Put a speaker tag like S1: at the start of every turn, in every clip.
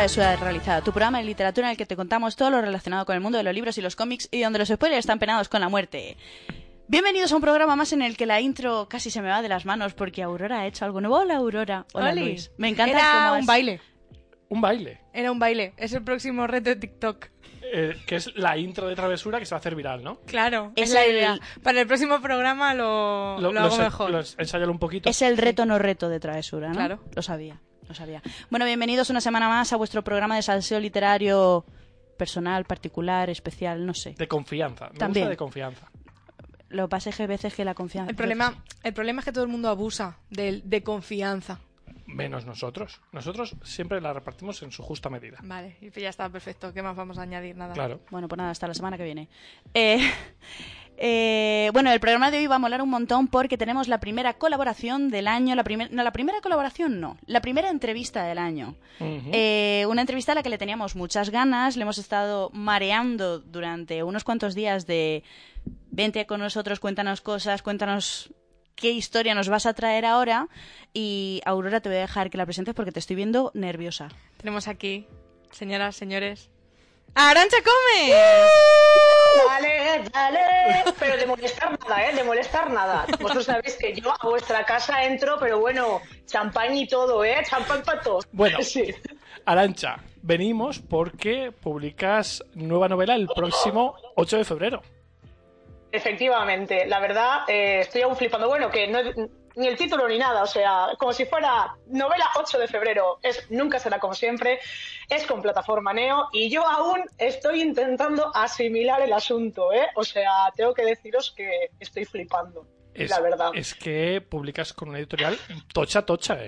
S1: Travesura Realizada, tu programa de literatura en el que te contamos todo lo relacionado con el mundo de los libros y los cómics y donde los spoilers están penados con la muerte. Bienvenidos a un programa más en el que la intro casi se me va de las manos porque Aurora ha hecho algo nuevo. Hola, Aurora. Hola,
S2: Oli.
S1: Luis. Me encanta
S2: Era
S1: cómo
S2: un baile.
S3: ¿Un baile?
S2: Era un baile. Es el próximo reto de TikTok.
S3: Que es la intro de Travesura que se va a hacer viral, ¿no?
S2: Claro,
S1: Es
S2: es la
S1: el-
S2: idea. Para el próximo programa lo hago mejor.
S3: Ensáyalo un poquito.
S1: Es el reto no reto de Travesura, ¿no?
S2: Claro.
S1: Lo sabía. Bueno, bienvenidos una semana más a vuestro programa de salseo literario personal, particular, especial, no sé.
S3: De confianza. Me
S1: También.
S3: gusta de confianza.
S1: Lo que pasa es que a veces que la confianza...
S2: El problema es que todo el mundo abusa de confianza.
S3: Menos nosotros. Nosotros siempre la repartimos en su justa medida.
S2: Vale, y ya está, perfecto. ¿Qué más vamos a añadir? Nada.
S3: Claro.
S1: Bueno, pues nada, hasta la semana que viene. Bueno, el programa de hoy va a molar un montón porque tenemos la primera colaboración del año. La primera entrevista del año.
S3: Ujú.
S1: Una entrevista a la que le teníamos muchas ganas. Le hemos estado mareando durante unos cuantos días de vente con nosotros, cuéntanos cosas, cuéntanos qué historia nos vas a traer ahora. Y Aurora, te voy a dejar que la presentes porque te estoy viendo nerviosa.
S2: Tenemos aquí, señoras, señores, ¡a Arantxa Come!
S4: Dale, pero de molestar nada, de molestar nada. Vosotros sabéis que yo a vuestra casa entro, pero bueno, champán y todo, champán para todos.
S3: Bueno,
S4: Sí.
S3: Arantxa, venimos porque publicas nueva novela el próximo 8 de febrero.
S4: Efectivamente, la verdad, estoy aún flipando. Bueno, que no ni el título ni nada, o sea, como si fuera novela 8 de febrero. Nunca será como siempre, es con plataforma Neo y yo aún estoy intentando asimilar el asunto, O sea, tengo que deciros que estoy flipando, la verdad.
S3: Es que publicas con una editorial tocha,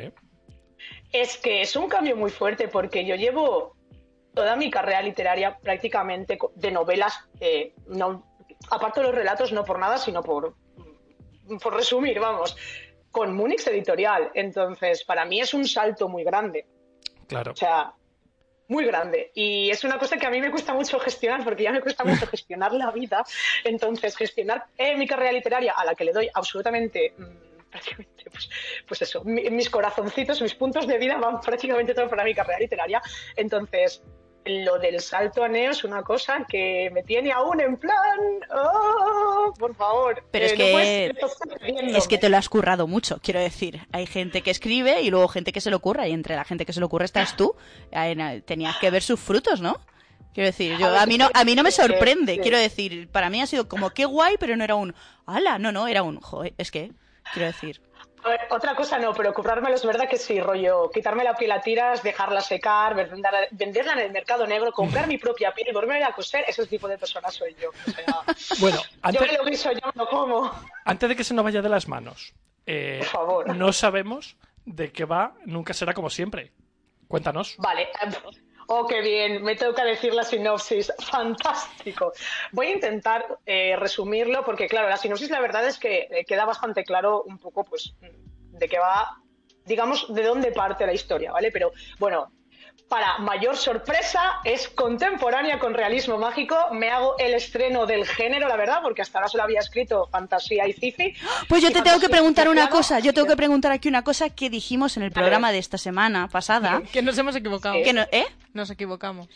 S4: Es que es un cambio muy fuerte porque yo llevo toda mi carrera literaria prácticamente de novelas, no, aparte de los relatos, no por nada, sino por resumir, vamos, con Munix Editorial. Entonces, para mí es un salto muy grande.
S3: Claro.
S4: O sea, muy grande. Y es una cosa que a mí me cuesta mucho gestionar, porque ya me cuesta mucho gestionar la vida. Entonces, gestionar mi carrera literaria, a la que le doy absolutamente... prácticamente, pues eso, mis corazoncitos, mis puntos de vida van prácticamente todo para mi carrera literaria. Entonces, lo del salto a Neo es una cosa que me tiene aún en plan, ¡oh, por favor!
S1: Pero es
S4: no
S1: que
S4: puedes seguir perdiéndome.
S1: es que te lo has currado mucho, quiero decir. Hay gente que escribe y luego gente que se lo curra, y entre la gente que se lo curra estás tú. Tenías que ver sus frutos, ¿no? Quiero decir, a mí no me sorprende.
S4: Sí.
S1: Quiero decir, para mí ha sido como qué guay, pero no era un ¡hala! No, era un joder, es que quiero decir.
S4: A ver, otra cosa no, pero currármelo es verdad que sí, rollo, quitarme la piel a tiras, dejarla secar, venderla en el mercado negro, comprar mi propia piel y volverme a coser, ese tipo de persona soy yo. O sea,
S3: Bueno,
S4: yo me lo guiso, yo me lo como.
S3: antes de que se nos vaya de las manos,
S4: Por favor.
S3: no sabemos de qué va Nunca será como siempre. Cuéntanos.
S4: Vale. Oh, qué bien, me toca decir la sinopsis. Fantástico. Voy a intentar resumirlo porque, claro, la sinopsis la verdad es que queda bastante claro un poco, pues, de qué va, digamos, de dónde parte la historia, ¿vale? Pero, bueno, para mayor sorpresa, es contemporánea con realismo mágico. Me hago el estreno del género, la verdad, porque hasta ahora solo había escrito fantasía y sci-fi.
S1: Pues yo te tengo que preguntar una
S4: mezclado.
S1: cosa, yo tengo que preguntar aquí una cosa que dijimos en el programa de esta semana pasada.
S2: Que nos hemos equivocado.
S1: Que no,
S2: Nos equivocamos.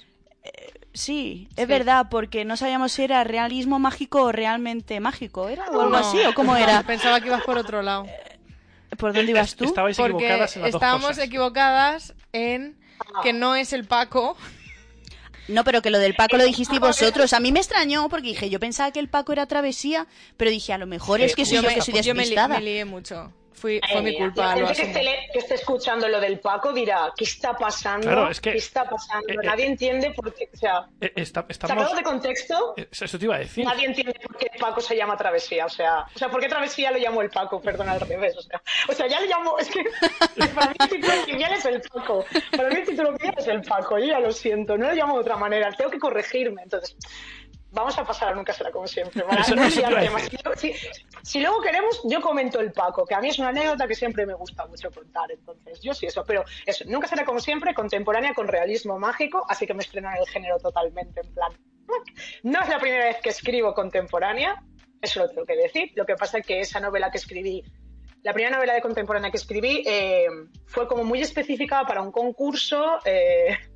S1: Sí, es verdad, porque no sabíamos si era realismo mágico o realmente mágico, ¿era? ¿O algo
S2: No,
S1: así? ¿O cómo era?
S2: Pensaba que ibas por otro lado.
S1: ¿Por dónde ibas tú?
S3: Estabais
S2: Porque
S3: equivocadas en las dos
S2: estábamos
S3: cosas.
S2: equivocadas en que no es el Paco.
S1: No, pero que lo del Paco lo dijisteis vosotros. A mí me extrañó porque dije, yo pensaba que el Paco era travesía, pero dije, a lo mejor es que soy yo que soy
S2: Yo me
S1: despistada.
S2: lié mucho. Fue mi culpa.
S4: La
S2: Lo
S4: gente
S2: asumo.
S4: que esté escuchando lo del Paco dirá, ¿qué está pasando?
S3: Claro, es que-
S4: ¿Qué está pasando? Nadie entiende por qué, o sea,
S3: Estamos...
S4: sacado de contexto,
S3: Eso te iba a decir.
S4: nadie entiende por qué el Paco se llama Travesía, o sea, ¿por qué Travesía lo llamó el Paco? Perdón, al revés, o sea, ya le llamo, es que para mí el título oficial es el Paco, para mí el título oficial es el Paco, yo ya lo siento, no lo llamo de otra manera, tengo que corregirme, entonces... Vamos a pasar a Nunca será como siempre. Para
S3: Eso
S4: no
S3: te iba a
S4: liar
S3: decir.
S4: temas. Si luego queremos, yo comento el Paco, que a mí es una anécdota que siempre me gusta mucho contar. Entonces, yo sí eso. Pero eso, Nunca será como siempre, contemporánea con realismo mágico, así que me estreno en el género totalmente en plan. No es la primera vez que escribo contemporánea, eso lo tengo que decir. Lo que pasa es que esa novela que escribí, la primera novela de contemporánea que escribí, fue como muy específica para un concurso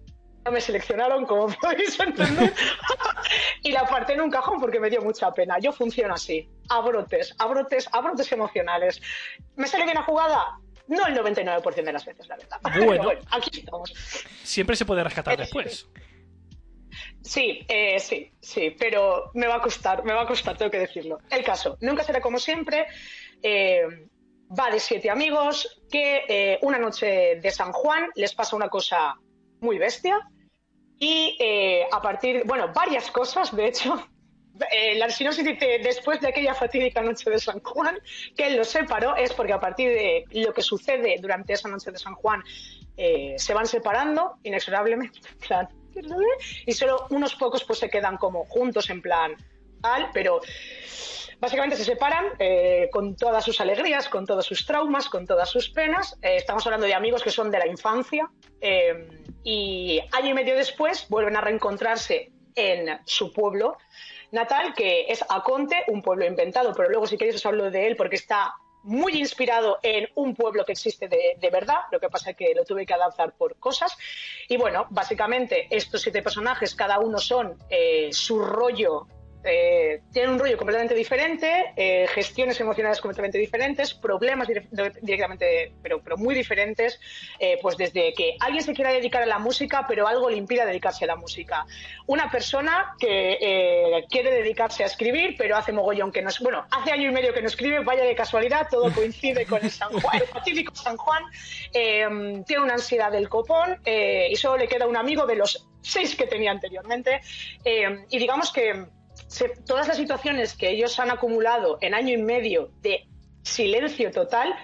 S4: no me seleccionaron, como podéis entender, y la aparté en un cajón porque me dio mucha pena. Yo funciono así, a brotes emocionales. ¿Me sale bien la jugada? No el 99% de las veces, la verdad.
S3: Bueno,
S4: pero bueno, aquí estamos.
S3: Siempre se puede rescatar después.
S4: Sí, pero me va a costar, tengo que decirlo. El caso, nunca será como siempre. Va de 7 amigos que una noche de San Juan les pasa una cosa muy bestia y varias cosas, de hecho. La sinopsis dice, después de aquella fatídica noche de San Juan, que él los separó, es porque a partir de lo que sucede durante esa noche de San Juan se van separando inexorablemente, en plan, y solo unos pocos pues se quedan como juntos en plan tal, pero básicamente se separan con todas sus alegrías, con todos sus traumas, con todas sus penas. Estamos hablando de amigos que son de la infancia y año y medio después vuelven a reencontrarse en su pueblo natal, que es Aconte, un pueblo inventado, pero luego si queréis os hablo de él porque está muy inspirado en un pueblo que existe de verdad, lo que pasa es que lo tuve que adaptar por cosas. Y bueno, básicamente estos 7 personajes, cada uno son su rollo, tienen un rollo completamente diferente, gestiones emocionales completamente diferentes, problemas directamente, pero muy diferentes, pues desde que alguien se quiera dedicar a la música, pero algo le impide dedicarse a la música. Una persona que quiere dedicarse a escribir, pero hace mogollón que no es, bueno, hace año y medio que no escribe, vaya de casualidad, todo coincide con el San Juan, el fatídico San Juan, tiene una ansiedad del copón y solo le queda un amigo de los 6 que tenía anteriormente, y digamos que todas las situaciones que ellos han acumulado en año y medio de silencio total,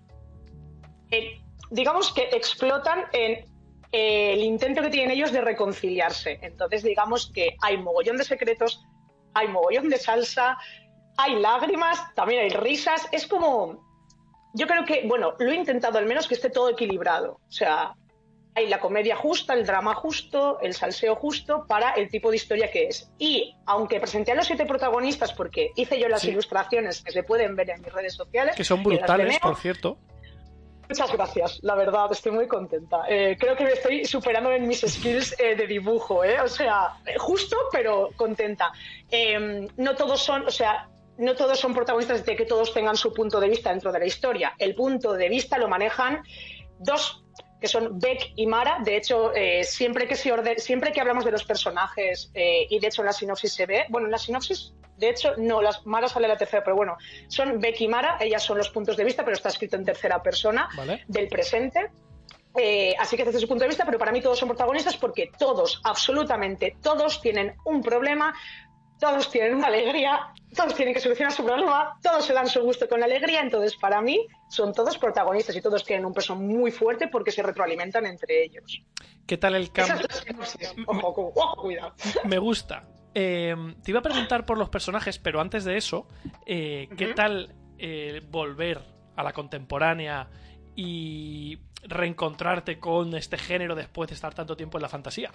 S4: digamos que explotan en el intento que tienen ellos de reconciliarse. Entonces digamos que hay mogollón de secretos, hay mogollón de salsa, hay lágrimas, también hay risas. Es como, yo creo que, bueno, lo he intentado al menos que esté todo equilibrado. O sea, hay la comedia justa, el drama justo, el salseo justo para el tipo de historia que es. Y aunque presenté a los 7 protagonistas, porque hice yo las ilustraciones que se pueden ver en mis redes sociales,
S3: que son brutales, por cierto.
S4: Muchas gracias, la verdad, estoy muy contenta. Creo que me estoy superando en mis skills de dibujo, o sea, justo, pero contenta. No todos son, o sea, no todos son protagonistas de que todos tengan su punto de vista dentro de la historia. El punto de vista lo manejan 2 que son Beck y Mara. De hecho, siempre que hablamos de los personajes, y de hecho en la sinopsis se ve, bueno, en la sinopsis, de hecho, no, Mara sale la tercera, pero bueno, son Beck y Mara, ellas son los puntos de vista, pero está escrito en tercera persona, ¿vale?, del presente. Así que desde su punto de vista, pero para mí todos son protagonistas porque todos, absolutamente todos, tienen un problema, todos tienen una alegría, todos tienen que solucionar su problema, todos se dan su gusto con la alegría. Entonces para mí son todos protagonistas y todos tienen un peso muy fuerte porque se retroalimentan entre ellos.
S3: ¿Qué tal el cambio?
S4: Ojo, cuidado.
S3: Me gusta. Te iba a preguntar por los personajes, pero antes de eso, ¿qué tal volver a la contemporánea y reencontrarte con este género después de estar tanto tiempo en la fantasía?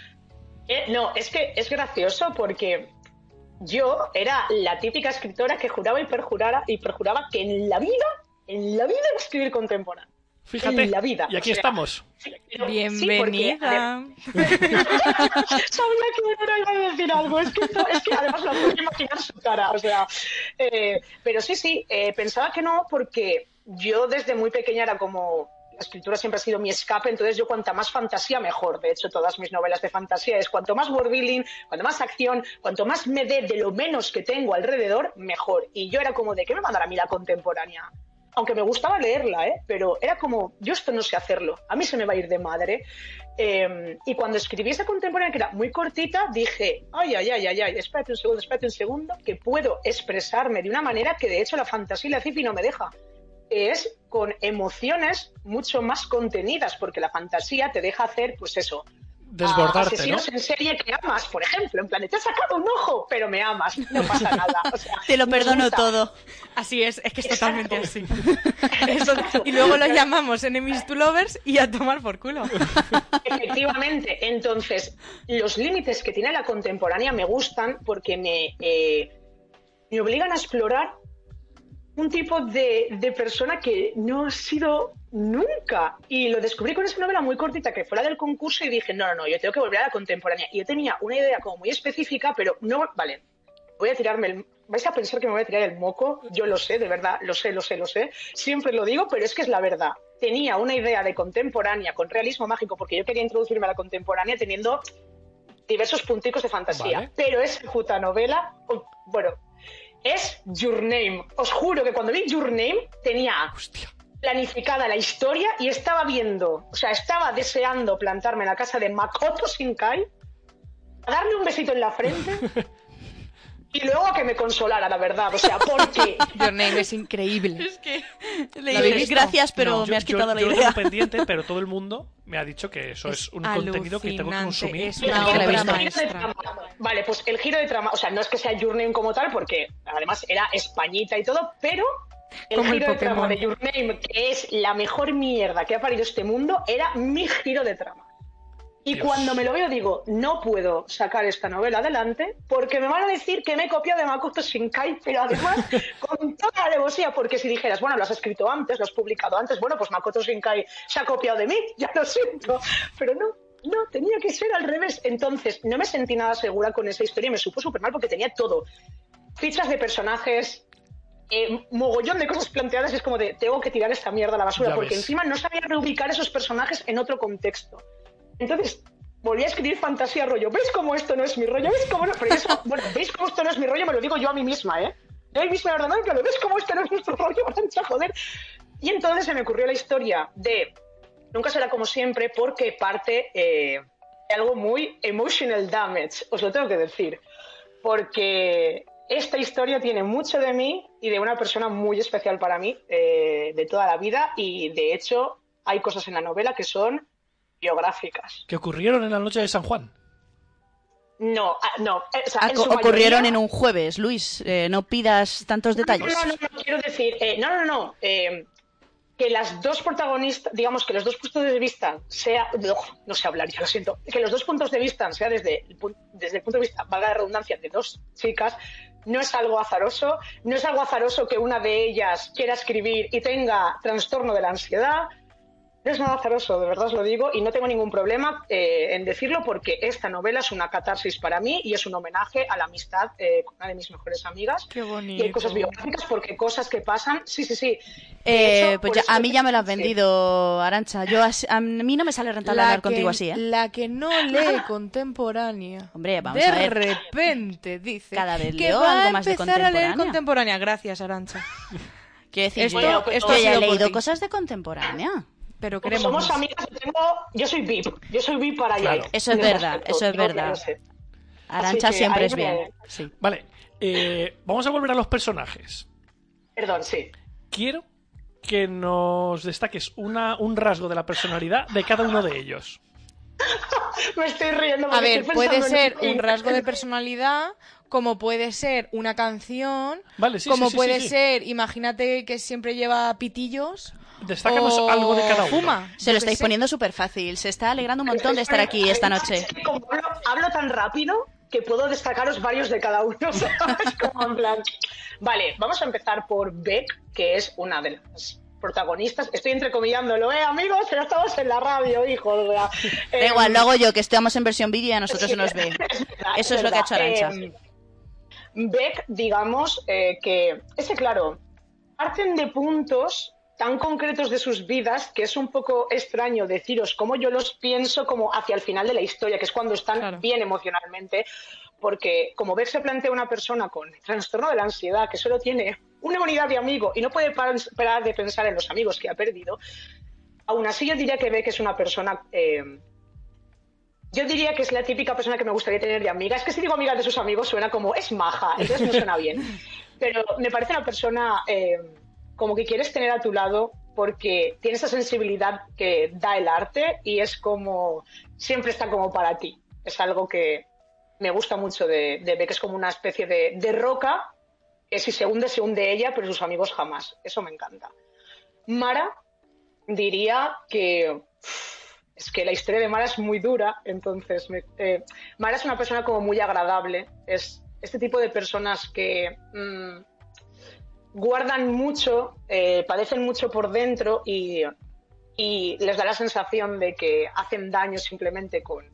S4: No, es que es gracioso porque yo era la típica escritora que juraba y perjuraba que en la vida iba a escribir contemporáneo.
S3: Fíjate,
S4: en la vida.
S3: Y aquí estamos.
S2: Bienvenida.
S4: Sí, sabía que no iba a decir algo. Es que además la puedo imaginar su cara. O sea, pero sí, pensaba que no, porque yo desde muy pequeña era como... La escritura siempre ha sido mi escape, entonces yo cuanta más fantasía mejor. De hecho, todas mis novelas de fantasía es cuanto más world building, cuanto más acción, cuanto más me dé de lo menos que tengo alrededor, mejor. Y yo era como de, ¿qué me mandará a mí la contemporánea? Aunque me gustaba leerla, pero era como, yo esto no sé hacerlo, a mí se me va a ir de madre. Y cuando escribí esa contemporánea, que era muy cortita, dije, ay, espérate un segundo, que puedo expresarme de una manera que de hecho la fantasía y la sci-fi no me deja. Es con emociones mucho más contenidas, porque la fantasía te deja hacer, pues eso,
S3: desbordarte,
S4: asesinos, ¿no?, en serie que amas, por ejemplo, en plan, te has sacado un ojo, pero me amas, no pasa nada. O sea,
S1: te lo perdono todo.
S2: Así es que es totalmente así. Eso, y luego lo llamamos enemies to lovers y a tomar por culo.
S4: Efectivamente, entonces, los límites que tiene la contemporánea me gustan porque me obligan a explorar un tipo de persona que no ha sido nunca. Y lo descubrí con esa novela muy cortita que fue la del concurso y dije, no, yo tengo que volver a la contemporánea. Y yo tenía una idea como muy específica, pero no, vale, voy a tirarme vais a pensar que me voy a tirar el moco, yo lo sé, de verdad, lo sé, siempre lo digo, pero es que es la verdad. Tenía una idea de contemporánea con realismo mágico porque yo quería introducirme a la contemporánea teniendo diversos punticos de fantasía,
S3: vale.
S4: pero esa puta novela, bueno, es Your Name. Os juro que cuando vi Your Name tenía planificada la historia y estaba deseando plantarme en la casa de Makoto Shinkai, a darle un besito en la frente y luego a que me consolara, la verdad. O sea, porque
S2: Your Name es increíble.
S1: Es que
S2: ¿La
S1: le
S2: habéis
S1: dije,
S2: visto?
S1: gracias, pero
S3: No,
S1: me has quitado la
S3: yo lo
S1: idea.
S3: tengo pendiente, pero todo el mundo me ha dicho que eso es un contenido que tengo que
S2: alucinante,
S3: consumir.
S2: es
S4: el
S2: una
S4: giro
S2: obra
S4: de
S2: maestra.
S4: trama. Vale, pues el giro de trama, o sea, no es que sea Your Name como tal, porque además era españita y todo, pero el
S2: Como el
S4: giro de trama
S2: Pokémon.
S4: de Your Name, que es la mejor mierda que ha parido este mundo, era mi giro de trama. Y
S3: Dios.
S4: cuando me lo veo digo, no puedo sacar esta novela adelante porque me van a decir que me he copiado de Makoto Shinkai, pero además con toda la alevosía, porque si dijeras, bueno, lo has escrito antes, lo has publicado antes, bueno, pues Makoto Shinkai se ha copiado de mí, ya lo siento, pero no, tenía que ser al revés. Entonces, no me sentí nada segura con esa historia y me supo súper mal porque tenía todo. Fichas de personajes, mogollón de cosas planteadas y es como de, tengo que tirar esta mierda a la basura,
S3: Ya
S4: porque
S3: ves.
S4: encima no sabía reubicar esos personajes en otro contexto. Entonces, volví a escribir fantasía rollo. ¿Veis cómo esto no es mi rollo? ¿Veis cómo no? Pero eso, bueno, ¿veis cómo esto no es mi rollo? Me lo digo yo a mí misma, ¿eh? Yo a mí misma, la verdad, claro, ¿ves cómo esto no es nuestro rollo? Arancha, joder. Y entonces se me ocurrió la historia de Nunca será como siempre porque parte de algo muy emotional damage, os lo tengo que decir. Porque esta historia tiene mucho de mí y de una persona muy especial para mí, de toda la vida, y de hecho hay cosas en la novela que son biográficas.
S3: Que ocurrieron en la noche de San Juan.
S4: No, o sea, en su
S1: Ocurrieron
S4: mayoría-
S1: en un jueves, Luis. No pidas tantos detalles.
S4: No, quiero decir, que las dos protagonistas, digamos que los dos puntos de vista no sé hablar, ya lo siento, que los dos puntos de vista sea desde el punto de vista, valga la redundancia, de dos chicas, no es algo azaroso, que una de ellas quiera escribir y tenga trastorno de la ansiedad. No es nada azaroso, de verdad os lo digo, y no tengo ningún problema en decirlo porque esta novela es una catarsis para mí y es un homenaje a la amistad con una de mis mejores amigas.
S2: Qué bonito.
S4: Y hay cosas biográficas porque cosas que pasan, sí. De hecho,
S1: Pues
S4: por
S1: ya,
S4: eso
S1: a mí ya me lo has
S4: sí.
S1: vendido, Arancha. A mí no me sale rentable hablar contigo así, ¿eh?
S2: La que no lee contemporánea.
S1: Hombre, vamos
S2: de
S1: a ver.
S2: repente dice
S1: Cada vez
S2: que
S1: leo
S2: va
S1: algo
S2: a
S1: más de
S2: empezar a leer
S1: contemporánea.
S2: contemporánea. Gracias, Arancha.
S1: Quiero decir,
S2: Esto-
S1: yo,
S2: esto
S1: yo
S2: ha
S1: ya he
S2: sido por
S1: leído
S2: ti.
S1: cosas de contemporánea.
S2: Pero
S4: Como
S2: queremos
S4: somos
S2: más.
S4: amigas, yo soy VIP para allá.
S3: Claro.
S1: Eso es verdad, eso es verdad. Arancha
S4: Así que
S1: siempre
S4: ahí
S1: es bien. Sí.
S3: Vale, vamos a volver a los personajes.
S4: Perdón, sí.
S3: Quiero que nos destaques un rasgo de la personalidad de cada uno de ellos.
S4: Me estoy riendo.
S2: A
S4: porque
S2: ver,
S4: estoy
S2: puede
S4: pensando en
S2: ser un rasgo de personalidad, como puede ser una canción,
S3: Vale, sí,
S2: como
S3: sí,
S2: puede
S3: sí.
S2: ser, imagínate que siempre lleva pitillos.
S3: Destácanos
S2: o
S3: algo de cada uno.
S2: Fuma.
S1: Se lo
S2: yo qué
S1: estáis
S2: sé.
S1: poniendo súper fácil. Se está alegrando un montón de estar aquí esta noche.
S4: Como hablo tan rápido que puedo destacaros varios de cada uno. ¿Sabes? Como en plan. Vale, vamos a empezar por Beck, que es una de las protagonistas. Estoy entrecomillándolo, amigos, pero estamos en la radio, hijo.
S1: Da igual, lo hago yo, que estamos en versión vídeo y a nosotros se nos ve. Eso es lo que ha hecho Arancha.
S4: Beck, digamos, que ese, claro, parten de puntos tan concretos de sus vidas que es un poco extraño deciros cómo yo los pienso como hacia el final de la historia, que es cuando están
S2: Claro.
S4: bien emocionalmente, porque como Beck se plantea una persona con trastorno de la ansiedad que solo tiene una unidad de amigo y no puede parar de pensar en los amigos que ha perdido, aún así yo diría que Beck es una persona... yo diría que es la típica persona que me gustaría tener de amiga. Es que si digo amiga de sus amigos suena como es maja, entonces no suena bien. Pero me parece una persona como que quieres tener a tu lado porque tiene esa sensibilidad que da el arte y es como siempre está como para ti. Es algo que me gusta mucho de Beck, es como una especie de roca que si se hunde ella, pero sus amigos jamás. Eso me encanta. Mara diría que... Es que la historia de Mara es muy dura, entonces Mara es una persona como muy agradable, es este tipo de personas que guardan mucho, padecen mucho por dentro y les da la sensación de que hacen daño simplemente con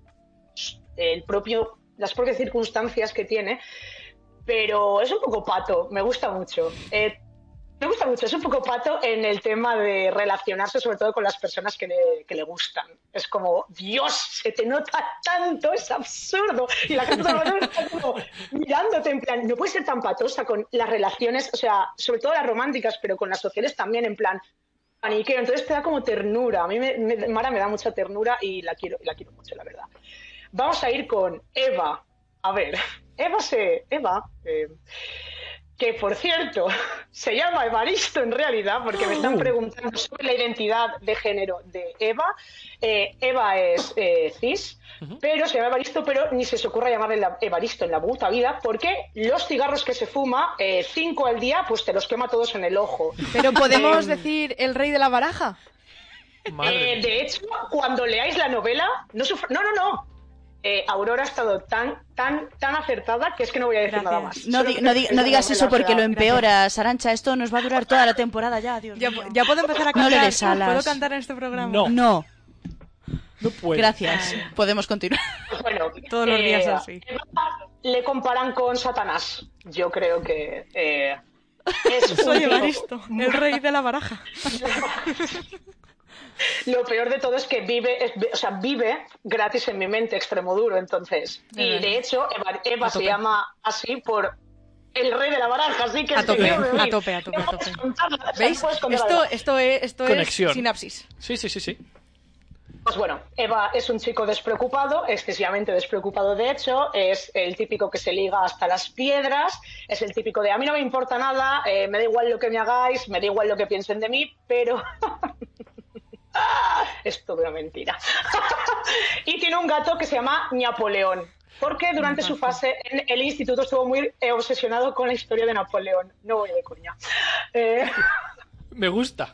S4: las propias circunstancias que tiene, pero es un poco pato, me gusta mucho. Es un poco pato en el tema de relacionarse sobre todo con las personas que le gustan. Es como, Dios, se te nota tanto, es absurdo. Y la gente está como mirándote en plan, no puedes ser tan patosa con las relaciones, o sea, sobre todo las románticas, pero con las sociales también, en plan, paniqueo. Entonces te da como ternura. A mí Mara me da mucha ternura y la quiero mucho, la verdad. Vamos a ir con Eva. A ver, Eva, que por cierto se llama Evaristo en realidad, porque me están preguntando sobre la identidad de género de Eva. Eva es cis, pero se llama Evaristo, pero ni se os ocurra llamarle Evaristo en la puta vida, porque los cigarros que se fuma, 5 al día, pues te los quema todos en el ojo.
S2: Pero podemos decir el rey de la baraja.
S4: De hecho, cuando leáis la novela, no. Aurora ha estado tan acertada que es que no voy a decir nada más.
S1: No digas eso porque lo empeoras, Arantxa. Esto nos va a durar toda la temporada ya, Dios mío.
S2: Ya puedo empezar a cantar.
S1: No le des alas.
S2: ¿Puedo cantar en este programa?
S3: No.
S1: No.
S3: No puedo.
S1: Gracias. Podemos continuar.
S4: Bueno,
S2: todos los días así.
S4: Le comparan con Satanás. Yo creo que
S2: soy Evaristo, el rey de la baraja.
S4: Lo peor de todo es que vive gratis en mi mente, Extremoduro, entonces. Y de hecho, Eva se llama así por el rey de la baraja, así que...
S2: A tope. ¿Veis? Esto es sinapsis.
S3: Sí.
S4: Pues bueno, Eva es un chico despreocupado, excesivamente despreocupado de hecho, es el típico que se liga hasta las piedras, es el típico de a mí no me importa nada, me da igual lo que me hagáis, me da igual lo que piensen de mí, pero... es toda una mentira. Y tiene un gato que se llama Napoleón, porque durante su fase en el instituto estuvo muy obsesionado con la historia de Napoleón. No voy de coña.
S3: Me gusta.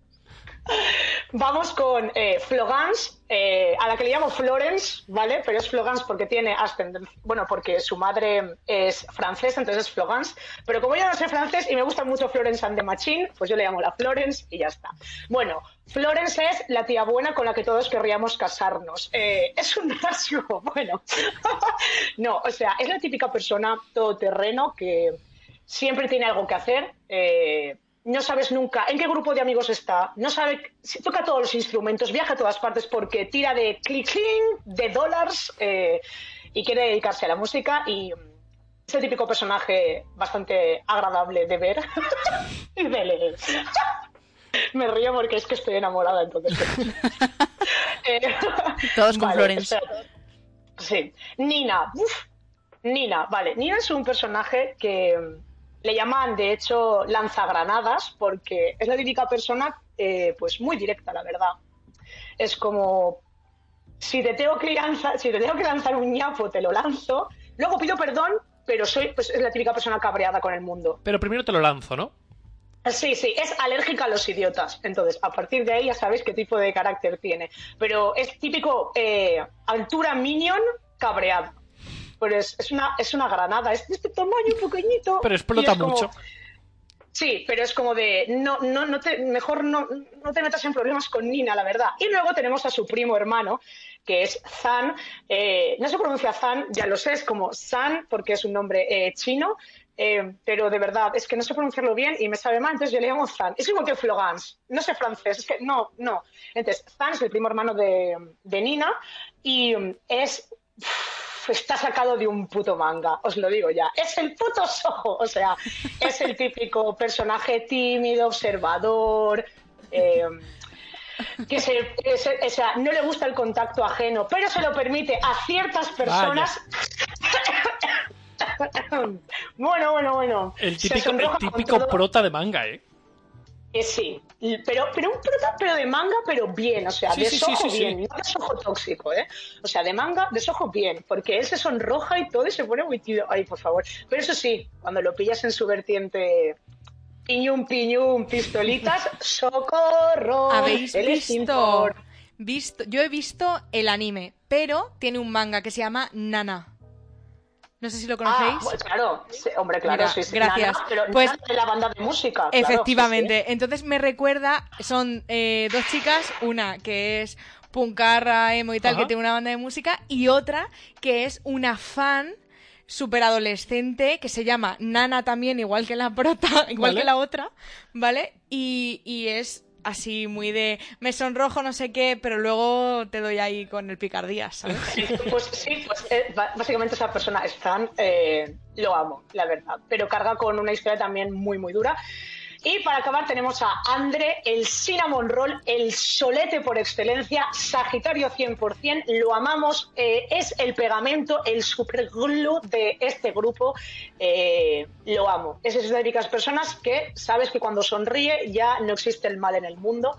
S4: Vamos con Florence, a la que le llamo Florence, ¿vale? Pero es Florence porque tiene ascendencia, bueno, porque su madre es francesa, entonces es Florence. Pero como yo no sé francés y me gusta mucho Florence and the Machine, pues yo le llamo la Florence y ya está. Bueno, Florence es la tía buena con la que todos querríamos casarnos. Es un rasgo, bueno. No, o sea, es la típica persona todoterreno que siempre tiene algo que hacer, no sabes nunca en qué grupo de amigos está, no sabe, toca todos los instrumentos, viaja a todas partes porque tira de click-cling, de dólares y quiere dedicarse a la música y es el típico personaje bastante agradable de ver y de leer. Me río porque es que estoy enamorada, entonces.
S1: Todos con Florence.
S4: Sí. Nina. Nina, vale. Nina es un personaje que... le llaman, de hecho, lanzagranadas, porque es la típica persona, pues muy directa, la verdad. Es como, si te tengo que lanzar un ñapo, te lo lanzo, luego pido perdón, pero pues, es la típica persona cabreada con el mundo.
S3: Pero primero te lo lanzo, ¿no?
S4: Sí, es alérgica a los idiotas. Entonces, a partir de ahí ya sabéis qué tipo de carácter tiene. Pero es típico altura minion cabreado. Pero es una granada, es de este tamaño pequeñito.
S3: Pero explota mucho.
S4: Sí, pero es como de mejor no te metas en problemas con Nina, la verdad. Y luego tenemos a su primo hermano, que es Zan. No se pronuncia Zan, ya lo sé, es como San, porque es un nombre chino. Pero de verdad, es que no sé pronunciarlo bien y me sabe mal, entonces yo le llamo Zan. Es igual que Florence, no sé francés, es que no. Entonces, Zan es el primo hermano de Nina y está sacado de un puto manga, os lo digo ya. Es el puto Soho, o sea, es el típico personaje tímido, observador, o sea, no le gusta el contacto ajeno, pero se lo permite a ciertas personas. Bueno.
S3: El típico prota de manga, ¿eh?
S4: Sí, pero un prota, pero de manga, pero bien, o sea, de sojo bien, no de sojo tóxico, o sea, de manga, de sojo bien, porque él se sonroja y todo y se pone muy tío, ay, por favor, pero eso sí, cuando lo pillas en su vertiente piñum, pistolitas, socorro.
S2: ¿Habéis visto? Yo he visto el anime, pero tiene un manga que se llama Nana. No sé si lo conocéis.
S4: Pues claro, sí, hombre, claro,
S2: Mira,
S4: sí, sí.
S2: gracias.
S4: Pero
S2: Pues,
S4: de la banda de música. Claro,
S2: efectivamente.
S4: sí, sí.
S2: Entonces me recuerda, son dos chicas, una que es puncarra, emo y tal,
S3: Ajá.
S2: que tiene una banda de música, y otra que es una fan súper adolescente, que se llama Nana también, igual que la prota, igual
S3: Vale.
S2: que la otra, ¿vale? Y es así muy de me sonrojo, no sé qué, pero luego te doy ahí con el picardías, ¿sabes?
S4: Básicamente esa persona es fan, lo amo, la verdad, pero carga con una historia también muy, muy dura. Y para acabar tenemos a Andre, el cinnamon roll, el solete por excelencia, Sagitario 100%, lo amamos, es el pegamento, el superglue de este grupo, lo amo. Es esas típicas personas que sabes que cuando sonríe ya no existe el mal en el mundo.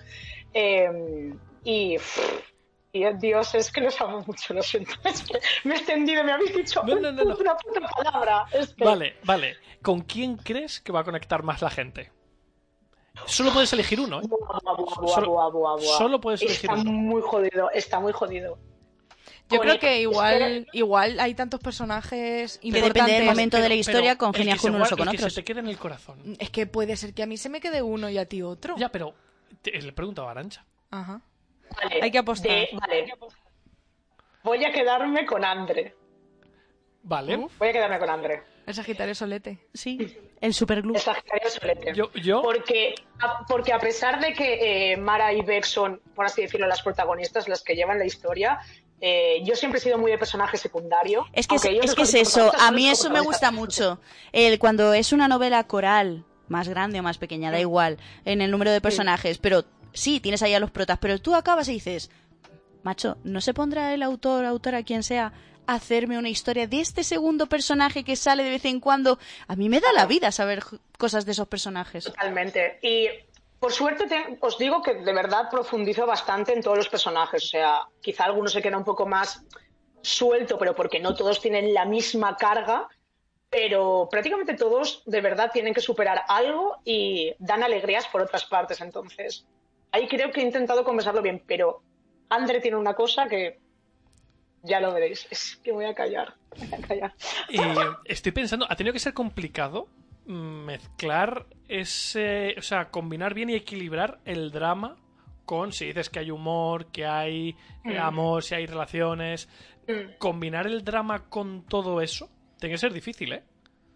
S4: Y Dios, es que los amo mucho, lo siento. Es que me he extendido, me habéis dicho
S3: No.
S4: una puta palabra. Es que...
S3: Vale. ¿Con quién crees que va a conectar más la gente? Solo puedes elegir uno, ¿eh?
S4: Buah.
S3: Solo puedes elegir
S4: Está
S3: uno.
S4: muy jodido, está muy jodido.
S2: Yo
S4: Con
S2: creo
S4: el-
S2: que
S4: es que-
S2: igual hay tantos personajes
S1: Que
S2: importantes.
S1: depende del momento de la
S3: Pero
S1: historia, congenias
S3: el que
S1: con
S3: se
S1: unos o
S3: guarda-
S1: con
S3: el que
S1: otros.
S3: se te quede en el corazón.
S2: Es que puede ser que a mí se me quede uno y a ti otro.
S3: Ya, pero le pregunto a Arantxa.
S2: Ajá.
S4: Vale,
S2: Hay que apostar.
S4: Vale. Voy a quedarme con Andre.
S3: Vale.
S4: Voy a quedarme con Andre.
S2: El Sagitario Solete.
S1: Sí, el superglue.
S4: El Sagitario Solete.
S3: Yo
S4: Porque a pesar de que Mara y Beck son, por así decirlo, las protagonistas, las que llevan la historia, yo siempre he sido muy de personaje secundario.
S1: Es que
S4: aunque ellos
S1: es,
S4: los
S1: que es eso,
S4: protagonistas
S1: a
S4: son
S1: mí
S4: los
S1: eso me gusta
S4: protagonistas.
S1: mucho. Cuando es una novela coral, más grande o más pequeña, da igual, en el número de personajes, pero sí, tienes ahí a los protas, pero tú acabas y dices, macho, ¿no se pondrá el autor, autora, quien sea, a hacerme una historia de este segundo personaje que sale de vez en cuando? A mí me da la vida saber cosas de esos personajes.
S4: Totalmente. Y por suerte os digo que de verdad profundizo bastante en todos los personajes. O sea, quizá alguno se queda un poco más suelto, pero porque no todos tienen la misma carga. Pero prácticamente todos de verdad tienen que superar algo y dan alegrías por otras partes. Entonces, ahí creo que he intentado conversarlo bien. Pero Andre tiene una cosa que ya lo veréis. Es que voy a callar.
S3: estoy pensando, ha tenido que ser complicado mezclar ese, o sea, combinar bien y equilibrar el drama con, si dices que hay humor, que hay amor, si hay relaciones, combinar el drama con todo eso, tiene que ser difícil, ¿eh?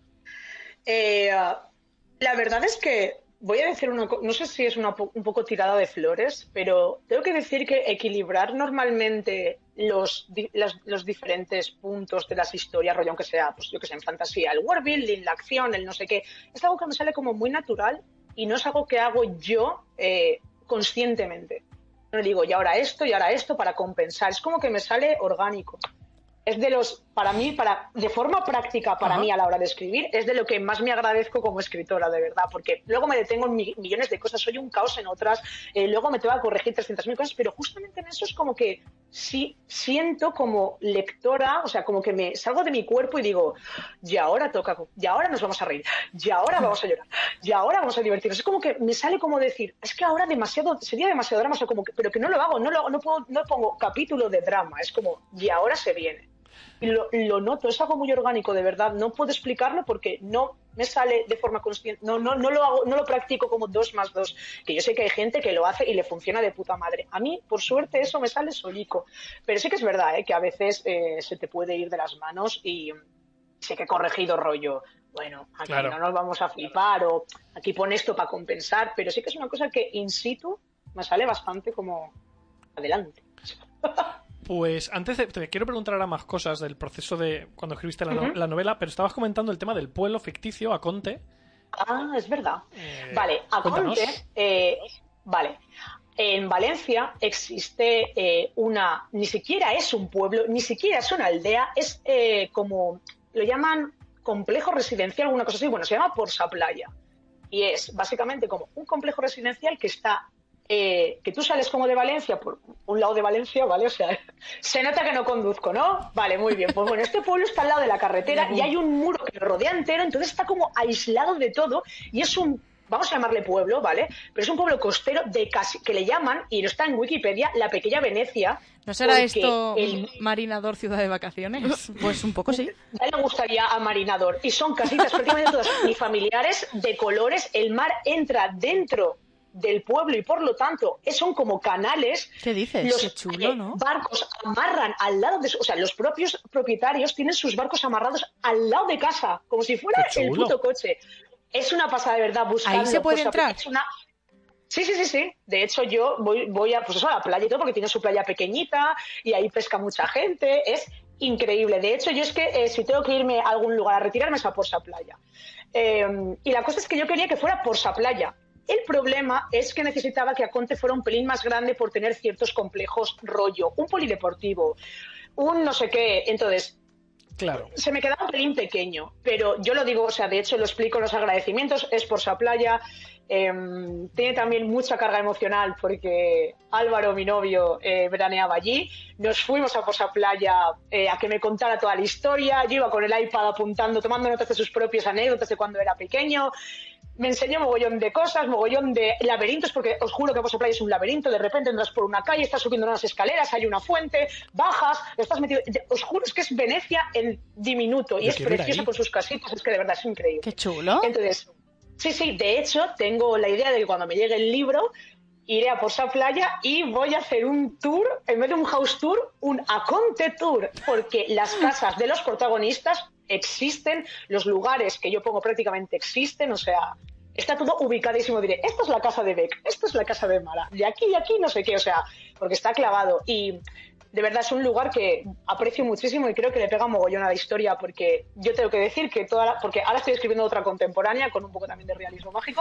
S4: La verdad es que voy a decir una cosa, no sé si es un poco tirada de flores, pero tengo que decir que equilibrar normalmente los diferentes puntos de las historias, rollo aunque sea, pues yo que sé, en fantasía, el world building, la acción, el no sé qué, es algo que me sale como muy natural y no es algo que hago yo conscientemente. No digo, y ahora esto para compensar, es como que me sale orgánico. Es de los, para mí, de forma práctica, para mí a la hora de escribir, es de lo que más me agradezco como escritora, de verdad, porque luego me detengo en millones de cosas, soy un caos en otras, luego me tengo que corregir 300.000 cosas, pero justamente en eso es como que sí siento como lectora, o sea, como que me salgo de mi cuerpo y digo, y ahora toca, y ahora nos vamos a reír, y ahora vamos a llorar, y ahora vamos a divertirnos. Es como que me sale como decir, es que ahora sería demasiado drama, o sea, como que, pero que no lo hago, no pongo capítulo de drama, es como, y ahora se viene. Y lo noto, es algo muy orgánico, de verdad. No puedo explicarlo porque no me sale de forma consciente. No lo hago, no lo practico como 2 más 2. Que yo sé que hay gente que lo hace y le funciona de puta madre. A mí, por suerte, eso me sale solico. Pero sí que es verdad, que a veces se te puede ir de las manos y sé que he corregido rollo. Bueno, aquí
S3: Claro.
S4: no nos vamos a flipar o aquí pone esto para compensar. Pero sí que es una cosa que in situ me sale bastante como adelante.
S3: Pues antes te quiero preguntar ahora más cosas del proceso de cuando escribiste la novela, pero estabas comentando el tema del pueblo ficticio, Aconte.
S4: Ah, es verdad. Vale,
S3: cuéntanos.
S4: Aconte, vale. En Valencia existe ni siquiera es un pueblo, ni siquiera es una aldea, es como, lo llaman complejo residencial, alguna cosa así, bueno, se llama Porsa Playa. Y es básicamente como un complejo residencial que está, que tú sales como de Valencia, por un lado de Valencia, ¿vale? O sea, se nota que no conduzco, ¿no? Vale, muy bien. Pues bueno, este pueblo está al lado de la carretera y hay un muro que lo rodea entero, entonces está como aislado de todo y es vamos a llamarle pueblo, ¿vale? Pero es un pueblo costero de casi, que le llaman, y no está en Wikipedia, la pequeña Venecia.
S2: ¿No será esto Marinador, ciudad de vacaciones?
S1: Pues un poco sí.
S4: Ya le gustaría a Marinador. Y son casitas prácticamente todas unifamiliares, de colores. El mar entra dentro del pueblo y por lo tanto son como canales.
S1: ¿Qué dices?
S4: Los
S1: Qué chulo, ¿no?
S4: barcos amarran al lado de... O sea, los propios propietarios tienen sus barcos amarrados al lado de casa, como si fuera el puto coche. Es una pasada, de verdad, buscando.
S2: ¿Ahí se puede entrar?
S4: Sí. De hecho, yo voy a, pues eso, a la playa y todo, porque tiene su playa pequeñita y ahí pesca mucha gente. Es increíble. De hecho, yo es que si tengo que irme a algún lugar a retirarme es a Porsa Playa. Y la cosa es que yo quería que fuera Porsa Playa. El problema es que necesitaba que Aconte fuera un pelín más grande por tener ciertos complejos rollo. Un polideportivo, un no sé qué. Entonces...
S3: Claro.
S4: Se me quedaba un pelín pequeño, pero yo lo digo, o sea, de hecho lo explico en los agradecimientos, es Porsa Playa, tiene también mucha carga emocional porque Álvaro, mi novio, veraneaba allí, nos fuimos a Porsa Playa a que me contara toda la historia, yo iba con el iPad apuntando, tomando notas de sus propias anécdotas de cuando era pequeño. Me enseñó mogollón de cosas, mogollón de laberintos, porque os juro que Porsa Playa es un laberinto. De repente entras por una calle, estás subiendo unas escaleras, hay una fuente, bajas, estás metido... Os juro, es que es Venecia en diminuto y es preciosa con sus casitas, es que de verdad es increíble.
S1: Qué chulo.
S4: Entonces, sí, de hecho, tengo la idea de que cuando me llegue el libro iré a Porsa Playa y voy a hacer un tour, en vez de un house tour, un Aconte tour, porque las casas de los protagonistas existen, los lugares que yo pongo prácticamente existen, o sea, está todo ubicadísimo. Diré, esta es la casa de Beck, esta es la casa de Mara, de aquí y aquí no sé qué, o sea, porque está clavado. Y de verdad es un lugar que aprecio muchísimo y creo que le pega mogollón a la historia, porque yo tengo que decir que porque ahora estoy escribiendo otra contemporánea con un poco también de realismo mágico.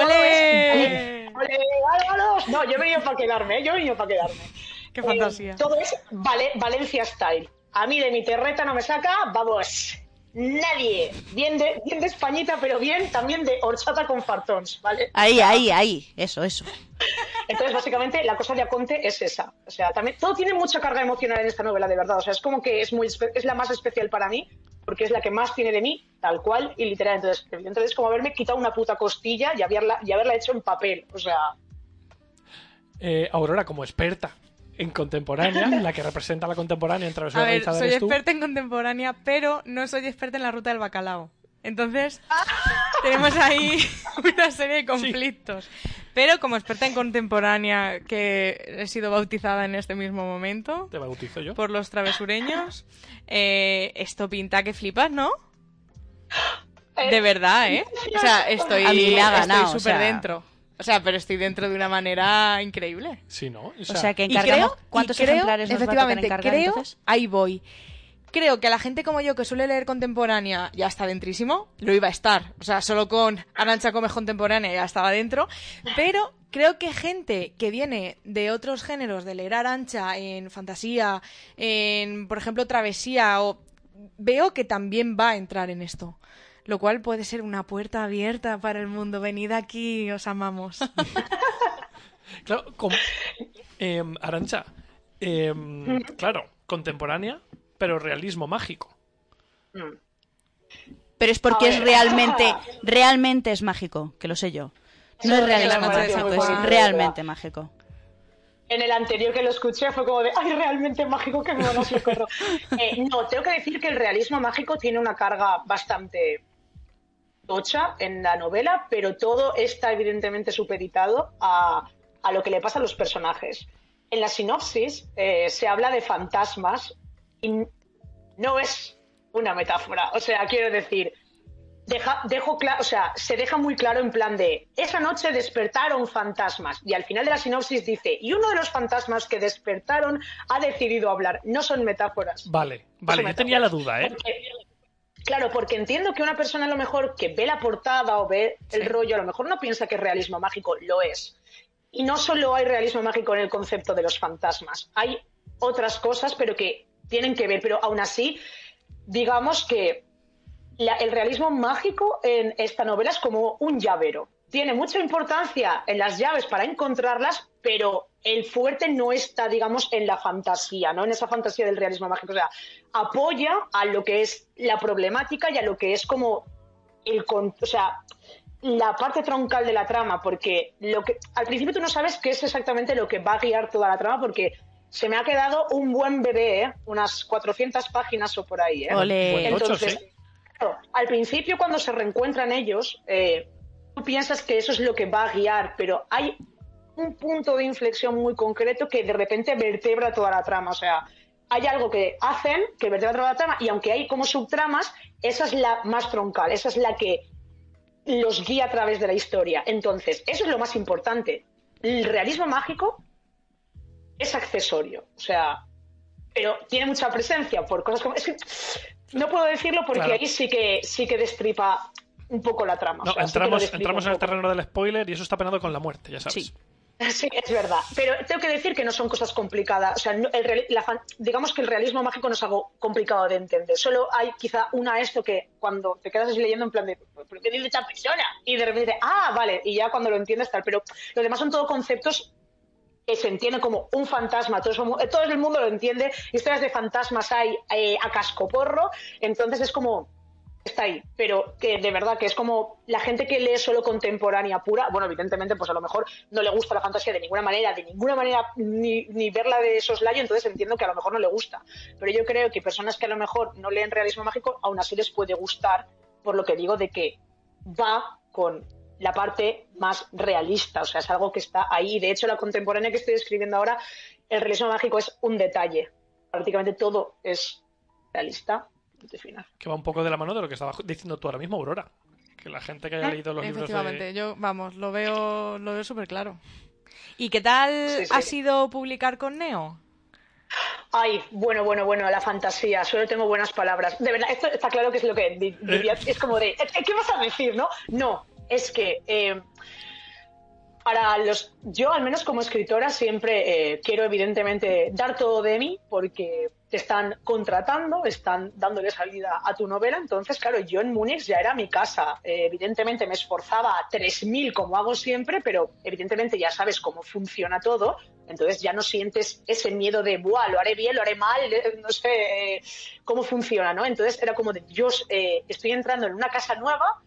S2: ¡Ole!
S4: ¡Ole! ¡Vámonos! No, yo he venido para quedarme,
S2: ¡Qué fantasía!
S4: Todo es Valencia Style. A mí de mi terreta no me saca, vamos, nadie. Bien de Españita, pero bien también de horchata con fartons, ¿vale?
S1: Ahí, eso.
S4: Entonces, básicamente, la cosa de Aconte es esa. O sea, también todo tiene mucha carga emocional en esta novela, de verdad. O sea, es como que es la más especial para mí, porque es la que más tiene de mí, tal cual y literal. Entonces, evidentemente es como haberme quitado una puta costilla y haberla hecho en papel. O sea...
S3: Aurora, como experta en contemporánea, la que representa la contemporánea en Travesura
S2: A ver,
S3: Realizada
S2: soy
S3: eres tú.
S2: experta en contemporánea, pero no soy experta en la ruta del bacalao. Entonces, tenemos ahí una serie de conflictos. Sí. Pero como experta en contemporánea, que he sido bautizada en este mismo momento...
S3: ¿Te bautizo yo?
S2: Por los travesureños, esto pinta que flipas, ¿no? De verdad, ¿eh? O sea,
S1: A mí me ha ganado,
S2: estoy súper dentro. O sea, pero estoy dentro de una manera increíble.
S3: Sí, ¿no?
S1: O sea que encargamos... ¿Cuántos ejemplares nos va a tocar encargar, entonces?
S2: Ahí voy. Creo que a la gente como yo, que suele leer contemporánea, ya está dentrísimo. Lo iba a estar. O sea, solo con Arantxa Gómez contemporánea ya estaba dentro. Pero creo que gente que viene de otros géneros, de leer Arantxa en fantasía, en, por ejemplo, travesía, veo que también va a entrar en esto. Lo cual puede ser una puerta abierta para el mundo. Venid aquí, os amamos.
S3: Claro, Arantxa, claro, contemporánea, pero realismo mágico.
S1: Pero es porque es realmente es mágico, que lo sé yo. No es realismo mágico, es realmente mágico.
S4: En el anterior que lo escuché fue como de, ¡ay, realmente mágico, que me van a socorro! No, tengo que decir que el realismo mágico tiene una carga bastante tocha en la novela, pero todo está evidentemente supeditado a lo que le pasa a los personajes. En la sinopsis se habla de fantasmas y no es una metáfora. O sea, quiero decir, se deja muy claro en plan de, esa noche despertaron fantasmas, y al final de la sinopsis dice, y uno de los fantasmas que despertaron ha decidido hablar. No son metáforas.
S3: Vale, yo tenía la duda, ¿eh?
S4: Porque entiendo que una persona a lo mejor que ve la portada o ve el rollo, a lo mejor no piensa que es realismo mágico, lo es. Y no solo hay realismo mágico en el concepto de los fantasmas, hay otras cosas, pero que tienen que ver, pero aún así, digamos que el realismo mágico en esta novela es como un llavero. Tiene mucha importancia en las llaves para encontrarlas, pero el fuerte no está, digamos, en la fantasía, ¿no? En esa fantasía del realismo mágico. O sea, apoya a lo que es la problemática y a lo que es como la parte troncal de la trama, porque al principio tú no sabes qué es exactamente lo que va a guiar toda la trama, porque se me ha quedado un buen bebé, unas 400 páginas o por ahí.
S1: Ole.
S4: Entonces, claro, al principio cuando se reencuentran ellos, tú piensas que eso es lo que va a guiar, pero hay un punto de inflexión muy concreto que de repente vertebra toda la trama. O sea, hay algo que hacen que vertebra toda la trama, y aunque hay como subtramas, esa es la más troncal, esa es la que los guía a través de la historia. Entonces, eso es lo más importante. El realismo mágico es accesorio, o sea, pero tiene mucha presencia por cosas como... Es que no puedo decirlo porque ahí sí que destripa un poco la trama.
S3: No,
S4: o sea,
S3: entramos en el terreno del spoiler y eso está penado con la muerte, ya sabes.
S1: Sí.
S4: Sí, es verdad, pero tengo que decir que no son cosas complicadas. O sea, digamos que el realismo mágico no es algo complicado de entender. Solo hay quizá esto que cuando te quedas así leyendo en plan de ¿pero qué dice esta persona? Y de repente, vale, y ya cuando lo entiendes tal. Pero los demás son todo conceptos que se entienden como un fantasma. Todo el mundo lo entiende. Historias de fantasmas hay a cascoporro. Entonces es como... está ahí, pero que de verdad que es como la gente que lee solo contemporánea pura, bueno, evidentemente pues a lo mejor no le gusta la fantasía de ninguna manera ni verla de soslayo, entonces entiendo que a lo mejor no le gusta, pero yo creo que personas que a lo mejor no leen realismo mágico, aún así les puede gustar, por lo que digo de que va con la parte más realista, o sea, es algo que está ahí. De hecho, la contemporánea que estoy escribiendo ahora, el realismo mágico es un detalle, prácticamente todo es realista. Final.
S3: Que va un poco de la mano de lo que estabas diciendo tú ahora mismo, Aurora. Que la gente que haya leído los libros
S2: Efectivamente, yo, lo veo súper claro. ¿Y qué tal ha sido publicar con Neo?
S4: Ay, bueno, la fantasía, solo tengo buenas palabras. De verdad, esto está claro que es lo que diría, es como de, ¿qué vas a decir, no? No, es que... yo al menos como escritora siempre quiero evidentemente dar todo de mí porque te están contratando, están dándole salida a tu novela. Entonces, claro, yo en Múnich ya era mi casa. Evidentemente me esforzaba a 3000 como hago siempre, pero evidentemente ya sabes cómo funciona todo. Entonces ya no sientes ese miedo de, ¡buah, lo haré bien, lo haré mal! No sé cómo funciona, ¿no? Entonces era como de, yo estoy entrando en una casa nueva.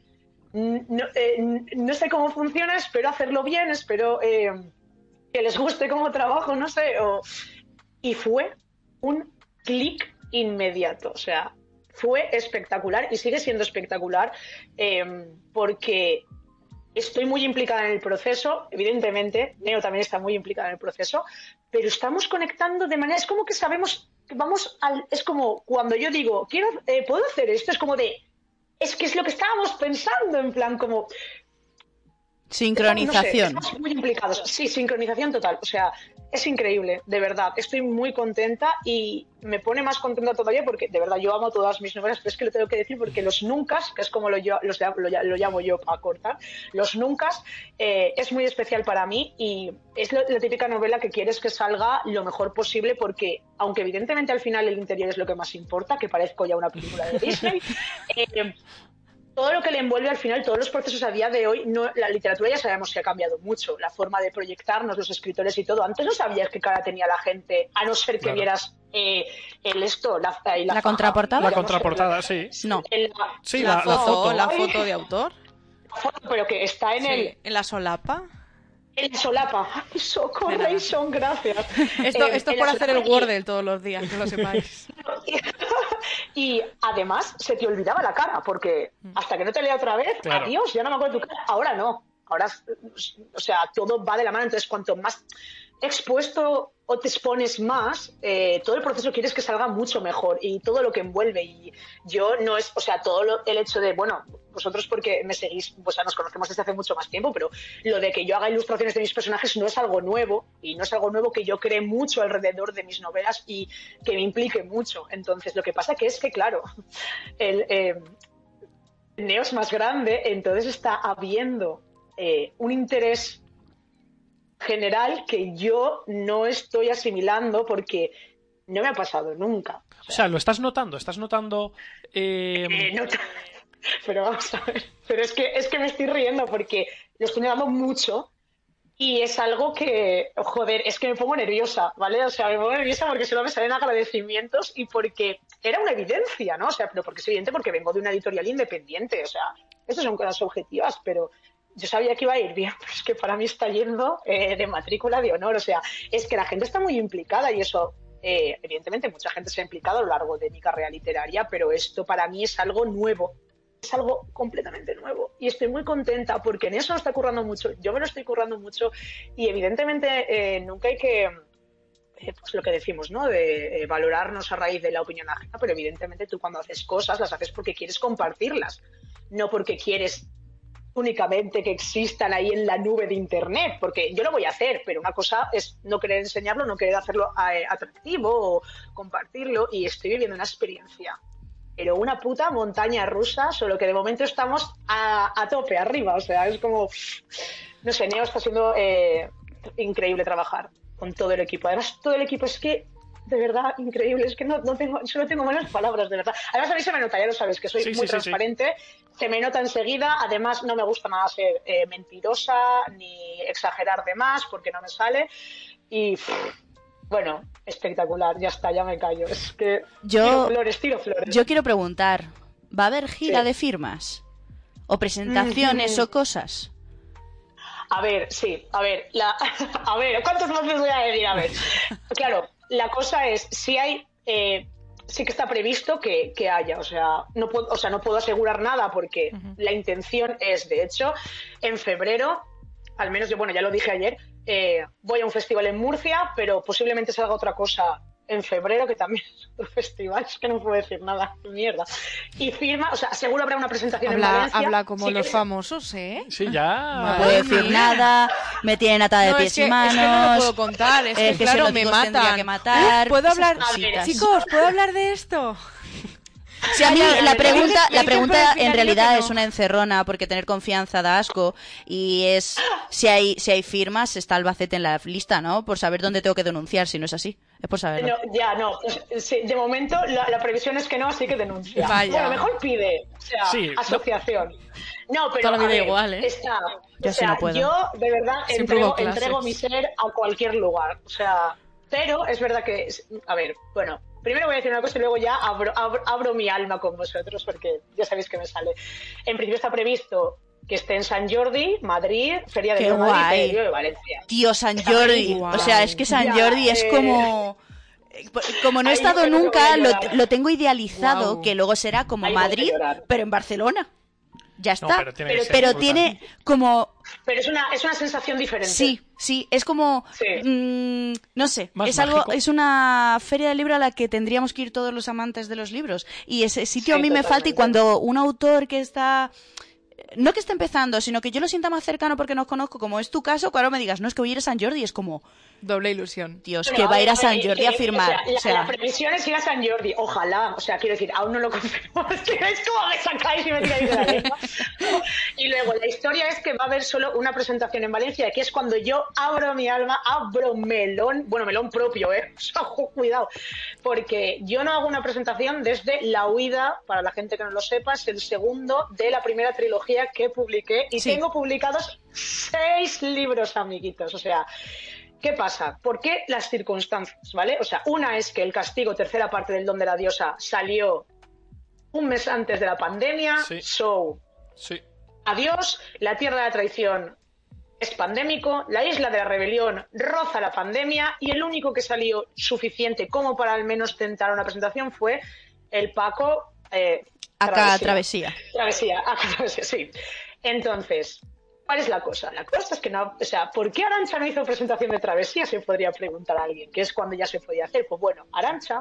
S4: No sé cómo funciona, espero hacerlo bien, espero que les guste cómo trabajo, no sé. Y fue un clic inmediato, o sea, fue espectacular y sigue siendo espectacular porque estoy muy implicada en el proceso, evidentemente, Neo también está muy implicada en el proceso, pero estamos conectando de manera, es como que sabemos, es como cuando yo digo, ¿puedo hacer esto? Es como de... Es que es lo que estábamos pensando, en plan como...
S1: Sincronización.
S4: No sé, estamos muy implicados. Sí, sincronización total. O sea, es increíble, de verdad. Estoy muy contenta y me pone más contenta todavía porque, de verdad, yo amo todas mis novelas, pero es que lo tengo que decir porque los Nuncas, que es como lo llamo yo para cortar, los Nuncas es muy especial para mí y es la típica novela que quieres que salga lo mejor posible porque, aunque evidentemente al final el interior es lo que más importa, que parezco ya una película de Disney, todo lo que le envuelve al final, todos los procesos a día de hoy, la literatura ya sabemos que ha cambiado mucho, la forma de proyectarnos, los escritores y todo. Antes no sabías qué cara tenía la gente, a no ser que vieras
S1: la contraportada.
S3: La contraportada, sí.
S1: No.
S2: La foto de autor.
S4: Pero que está en
S2: la solapa.
S4: En la solapa. Ay, socorro, gracias.
S2: Esto es por hacer el Wordle todos los días, que lo sepáis.
S4: Y además se te olvidaba la cara, porque hasta que no te lea otra vez, claro. Adiós, ya no me acuerdo de tu cara. Ahora no. Ahora, o sea, todo va de la mano. Entonces, cuanto más expuesto o te expones más, todo el proceso quieres que salga mucho mejor y todo lo que envuelve. Y yo no es, o sea, el hecho de, bueno, vosotros porque me seguís, pues ya nos conocemos desde hace mucho más tiempo, pero lo de que yo haga ilustraciones de mis personajes no es algo nuevo y no es algo nuevo que yo cree mucho alrededor de mis novelas y que me implique mucho. Entonces, lo que pasa que es que, claro, Neo es más grande, entonces está habiendo un interés general que yo no estoy asimilando porque no me ha pasado nunca.
S3: O sea, lo estás notando,
S4: Pero vamos a ver, pero es que me estoy riendo porque lo estoy notando mucho Y es algo que, joder, es que me pongo nerviosa, ¿vale? O sea, me pongo nerviosa porque solo me salen agradecimientos y porque era una evidencia, ¿no? O sea, pero porque es evidente porque vengo de una editorial independiente, o sea, estas son cosas objetivas, pero yo sabía que iba a ir bien, pero es que para mí está yendo de matrícula de honor, o sea, es que la gente está muy implicada y eso, evidentemente mucha gente se ha implicado a lo largo de mi carrera literaria, pero esto para mí es algo nuevo. Es algo completamente nuevo y estoy muy contenta porque en eso me está currando mucho, yo me lo estoy currando mucho y evidentemente nunca hay que, pues lo que decimos, ¿no? De valorarnos a raíz de la opinión ajena, pero evidentemente tú cuando haces cosas las haces porque quieres compartirlas, no porque quieres únicamente que existan ahí en la nube de internet, porque yo lo voy a hacer, pero una cosa es no querer enseñarlo, no querer hacerlo atractivo o compartirlo y estoy viviendo una experiencia. Pero una puta montaña rusa, solo que de momento estamos a tope, arriba. O sea, es como... No sé, Neo está siendo increíble trabajar con todo el equipo. Además, todo el equipo es que, de verdad, increíble. Es que solo tengo malas palabras, de verdad. Además, a mí se me nota, ya lo sabes, que soy muy transparente. Sí. Se me nota enseguida. Además, no me gusta nada ser mentirosa ni exagerar de más, porque no me sale. Y... Bueno, espectacular, ya está, ya me callo. Es que tiro flores.
S1: Yo quiero preguntar, ¿va a haber gira de firmas? ¿O presentaciones o cosas?
S4: A ver, sí, a ver, a ver, ¿cuántos más les voy a decir? A ver, claro, la cosa es, si hay, sí que está previsto que haya, o sea, no puedo asegurar nada porque la intención es, de hecho, en febrero, al menos yo, bueno, ya lo dije ayer, voy a un festival en Murcia, pero posiblemente salga otra cosa en febrero, que también es otro festival, es que no puedo decir nada, mierda. Y firma, o sea, seguro habrá una presentación en Valencia.
S2: Habla como los famosos, ¿eh?
S3: Sí, ya.
S1: No puedo decir nada, me tienen atada de pies y manos.
S2: Es que no lo puedo contar, es que claro, me matan.
S1: Que matar.
S2: ¿Puedo hablar? Chicos, ¿puedo hablar de esto?
S1: Sí, a mí la pregunta en realidad es una encerrona porque tener confianza da asco y es si hay firmas está Albacete en la lista, ¿no? Por saber dónde tengo que denunciar si no es así. Es por saberlo.
S4: Pues, sí, de momento la previsión es que no, así que denuncia.
S2: Vaya.
S4: Bueno, mejor pide, o sea, sí, asociación. No, pero
S2: toda la vida igual, ¿eh?
S4: Yo de verdad entrego mi ser a cualquier lugar, o sea, pero es verdad que, a ver, bueno, primero voy a decir una cosa y luego ya abro mi alma con vosotros porque ya sabéis que me sale. En principio está previsto que esté en San Jordi, Madrid, Feria de Madrid y de Valencia.
S1: Tío, San Jordi. O sea, es que San Jordi es como no he estado nunca, lo tengo idealizado, que luego será como Madrid, pero en Barcelona. Ya está.
S3: No,
S1: pero tiene como...
S4: Pero es una sensación diferente.
S1: Sí, es como...
S4: Sí.
S1: No sé,
S3: más
S1: es
S3: mágico.
S1: algo, es una feria del libro a la que tendríamos que ir todos los amantes de los libros. Y ese sitio a mí me falta, y cuando un autor que está... No que esté empezando, sino que yo lo sienta más cercano porque nos conozco, como es tu caso, cuando me digas, no, es que voy a ir a San Jordi, es como...
S2: Doble ilusión.
S1: Dios, que va a ir a San Jordi a firmar.
S4: La previsión es ir a San Jordi, ojalá. O sea, quiero decir, aún no lo confirmo. Es que es como me sacáis y me tiráis de la lengua. Y luego, la historia es que va a haber solo una presentación en Valencia, que es cuando yo abro mi alma, abro melón. Bueno, melón propio, ¿eh? O sea, cuidado. Porque yo no hago una presentación desde La Huida, para la gente que no lo sepa, es el segundo de la primera trilogía que publiqué. Y tengo publicados 6 libros, amiguitos. O sea... ¿Qué pasa? ¿Por qué las circunstancias? ¿Vale? O sea, una es que El Castigo, tercera parte del Don de la Diosa, salió un mes antes de la pandemia.
S3: Sí.
S4: Adiós, La Tierra de la Traición es pandémico, La Isla de la Rebelión roza la pandemia y el único que salió suficiente como para al menos tentar una presentación fue el Paco...
S1: Travesía,
S4: sí. Entonces... ¿Cuál es la cosa? La cosa es que no... O sea, ¿por qué Arantxa no hizo presentación de Travesía? Se podría preguntar a alguien, que es cuando ya se podía hacer. Pues bueno, Arantxa,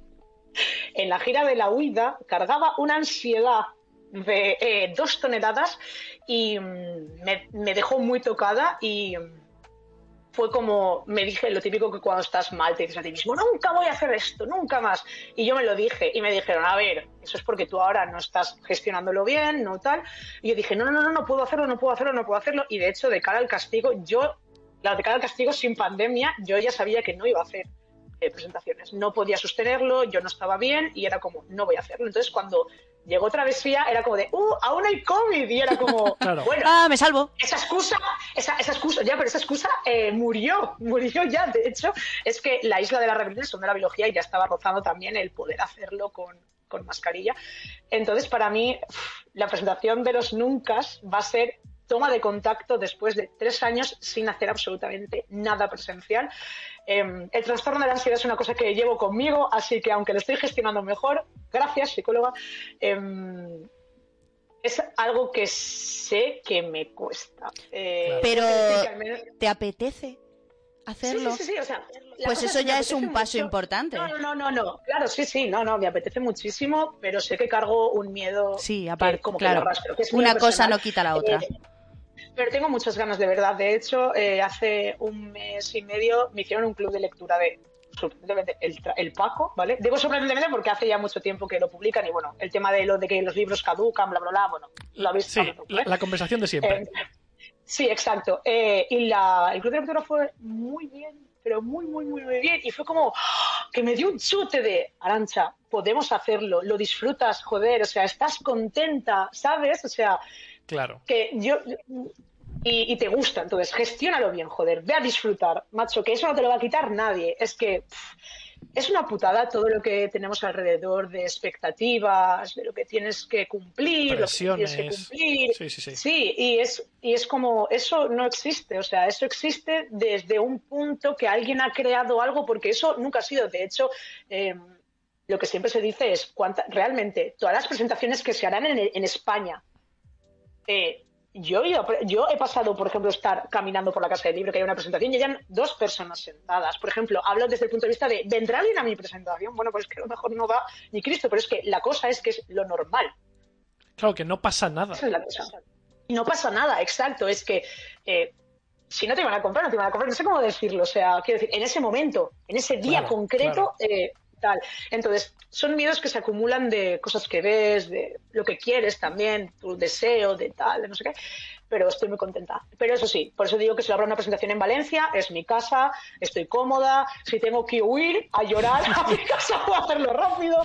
S4: en la gira de La Huida, cargaba una ansiedad de 2 toneladas y me dejó muy tocada y fue como, me dije lo típico que cuando estás mal te dices a ti mismo, nunca voy a hacer esto, nunca más. Y yo me lo dije y me dijeron, a ver, eso es porque tú ahora no estás gestionándolo bien, no tal. Y yo dije, no puedo hacerlo. Y de hecho, de cara al castigo, de cara al castigo sin pandemia, yo ya sabía que no iba a hacer presentaciones. No podía sostenerlo, yo no estaba bien y era como, no voy a hacerlo. Entonces, cuando llegó Travesía, era como de, aún hay COVID, y era como,
S3: Claro.
S4: bueno,
S1: Me salvo.
S4: esa excusa, ya, pero esa excusa murió ya. De hecho, es que la Isla de la Rebelión, el Son de la Biología, ya estaba rozando también el poder hacerlo con mascarilla. Entonces, para mí, la presentación de los Nuncas va a ser toma de contacto después de 3 años sin hacer absolutamente nada presencial. El trastorno de la ansiedad es una cosa que llevo conmigo, así que aunque lo estoy gestionando mejor, gracias, psicóloga, es algo que sé que me cuesta.
S1: Pero,
S4: que al menos...
S1: ¿te apetece hacerlo?
S4: Sí, o sea,
S1: pues eso ya es un paso importante.
S4: No, claro, sí, me apetece muchísimo, pero sé que cargo un miedo.
S1: Sí, aparte,
S4: como
S1: claro,
S4: que lo arrastro, que es
S1: una
S4: miedo
S1: cosa
S4: personal.
S1: no quita la otra.
S4: Pero tengo muchas ganas, de verdad. De hecho, hace 1 mes y medio me hicieron un club de lectura de sorprendentemente el Paco, ¿vale? Digo sorprendentemente porque hace ya mucho tiempo que lo publican y bueno, el tema de lo de que los libros caducan, bla, bla, bla, bueno, lo habéis
S3: visto. Sí, la conversación de siempre.
S4: Sí, exacto. Y el club de lectura fue muy bien, pero muy bien. Y fue como que me dio un chute de, Arantxa, podemos hacerlo, lo disfrutas, joder, o sea, estás contenta, ¿sabes? O sea,
S3: claro.
S4: Que yo... Y te gusta, entonces gestiónalo bien, joder, ve a disfrutar, macho, que eso no te lo va a quitar nadie. Es que es una putada todo lo que tenemos alrededor de expectativas, de lo que tienes que cumplir,
S3: presiones.
S4: Lo que tienes que cumplir.
S3: Sí.
S4: Sí, y es como, eso no existe, o sea, eso existe desde un punto que alguien ha creado algo, porque eso nunca ha sido, de hecho... lo que siempre se dice es realmente todas las presentaciones que se harán en España, yo he pasado, por ejemplo, estar caminando por la Casa del Libro, que hay una presentación y hayan 2 personas sentadas. Por ejemplo, hablo desde el punto de vista de, ¿vendrá alguien a mi presentación? Bueno, pues que a lo mejor no va ni Cristo, pero es que la cosa es que es lo normal.
S3: Claro, que no pasa nada.
S4: Esa es la cosa. Y no pasa nada, exacto. Es que si no te van a comprar, no te van a comprar. No sé cómo decirlo. O sea, quiero decir, en ese momento, en ese día concreto... Claro. Tal. Entonces, son miedos que se acumulan de cosas que ves, de lo que quieres también, tu deseo, de tal, de no sé qué, pero estoy muy contenta. Pero eso sí, por eso digo que si habrá una presentación en Valencia, es mi casa, estoy cómoda, si tengo que huir a llorar a mi casa puedo hacerlo rápido.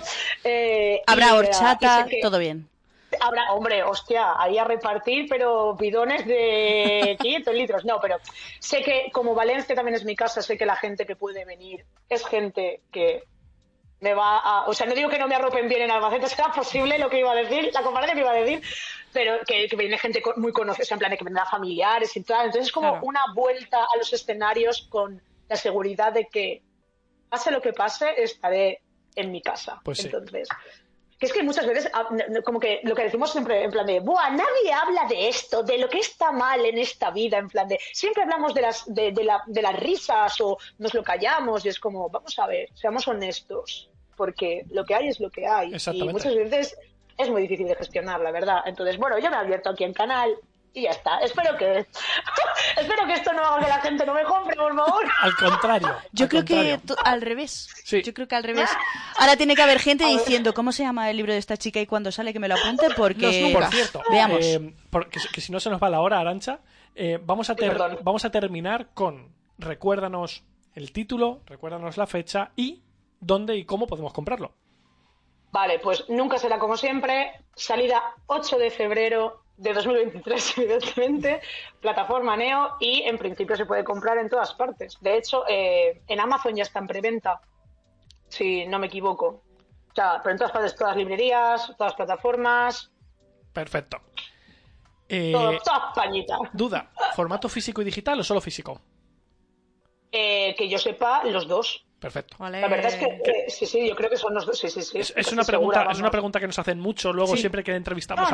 S1: Habrá horchata, todo bien.
S4: Habrá, hombre, hostia, ahí a repartir, pero bidones de 500 litros. No, pero sé que como Valencia también es mi casa, sé que la gente que puede venir es gente que me va a... O sea, no digo que no me arropen bien en Albacete, será posible lo que iba a decir, la comparación que iba a decir, pero que viene gente muy conocida, o sea, en plan de que vendrá familiares y tal. Entonces es como una vuelta a los escenarios con la seguridad de que pase lo que pase, estaré en mi casa. Pues entonces... Que es que muchas veces, como que lo que decimos siempre, en plan de, ¡buah! Nadie habla de esto, de lo que está mal en esta vida, en plan de, siempre hablamos de las risas o nos lo callamos y es como, vamos a ver, seamos honestos, porque lo que hay es lo que hay. Y muchas veces es muy difícil de gestionar, la verdad. Entonces, bueno, yo me he abierto aquí en canal y ya está. Espero que esto no haga que la gente no me compre, por favor.
S3: Al contrario.
S1: Yo creo que al revés.
S3: Sí.
S1: Yo creo que al revés. Ahora tiene que haber gente diciendo cómo se llama el libro de esta chica y cuando sale que me lo apunte porque...
S3: Por cierto,
S1: veamos.
S3: Que si no se nos va la hora, Arantxa, vamos a terminar con recuérdanos el título, recuérdanos la fecha y dónde y cómo podemos comprarlo.
S4: Vale, pues Nunca será como siempre. Salida 8 de febrero de 2023, evidentemente, plataforma Neo y en principio se puede comprar en todas partes. De hecho, en Amazon ya está en preventa, si no me equivoco. O sea, pero en todas partes, todas librerías, todas plataformas.
S3: Perfecto.
S4: Toda Españita.
S3: Duda, ¿formato físico y digital o solo físico?
S4: Que yo sepa, los dos.
S3: Perfecto.
S1: Vale.
S4: La verdad es que sí, yo creo que son los dos. Sí.
S3: Es una pregunta que nos hacen mucho luego siempre que entrevistamos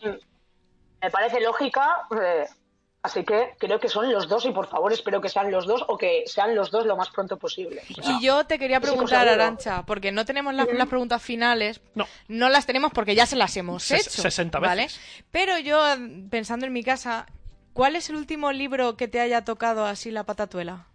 S4: me parece lógica, así que creo que son los dos y por favor espero que sean los dos o que sean los dos lo más pronto posible.
S2: Y yo te quería preguntar, Arantxa, porque no tenemos las preguntas finales, no las tenemos porque ya se las hemos hecho,
S3: 60 veces.
S2: ¿vale? Pero yo, pensando en mi casa, ¿cuál es el último libro que te haya tocado así la patatuela?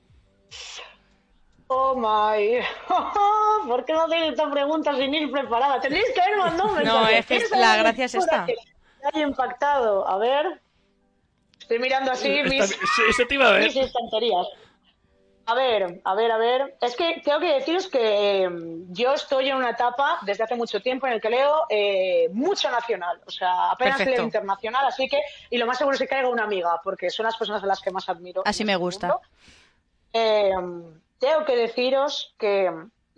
S4: Oh my. ¿Por qué no tenéis esta pregunta sin ir preparada? Tenéis que haber mandado un mensaje.
S2: No, es que la gracia es esta.
S4: Que haya impactado. A ver. Estoy mirando así mis
S3: te iba a ver.
S4: estanterías. A ver. Es que tengo que deciros que yo estoy en una etapa desde hace mucho tiempo en el que leo mucho nacional. O sea, apenas
S2: Perfecto.
S4: leo internacional, así que... Y lo más seguro es que caiga una amiga, porque son las personas a las que más admiro.
S1: Así
S4: en
S1: me
S4: este
S1: gusta.
S4: mundo. Tengo que deciros que...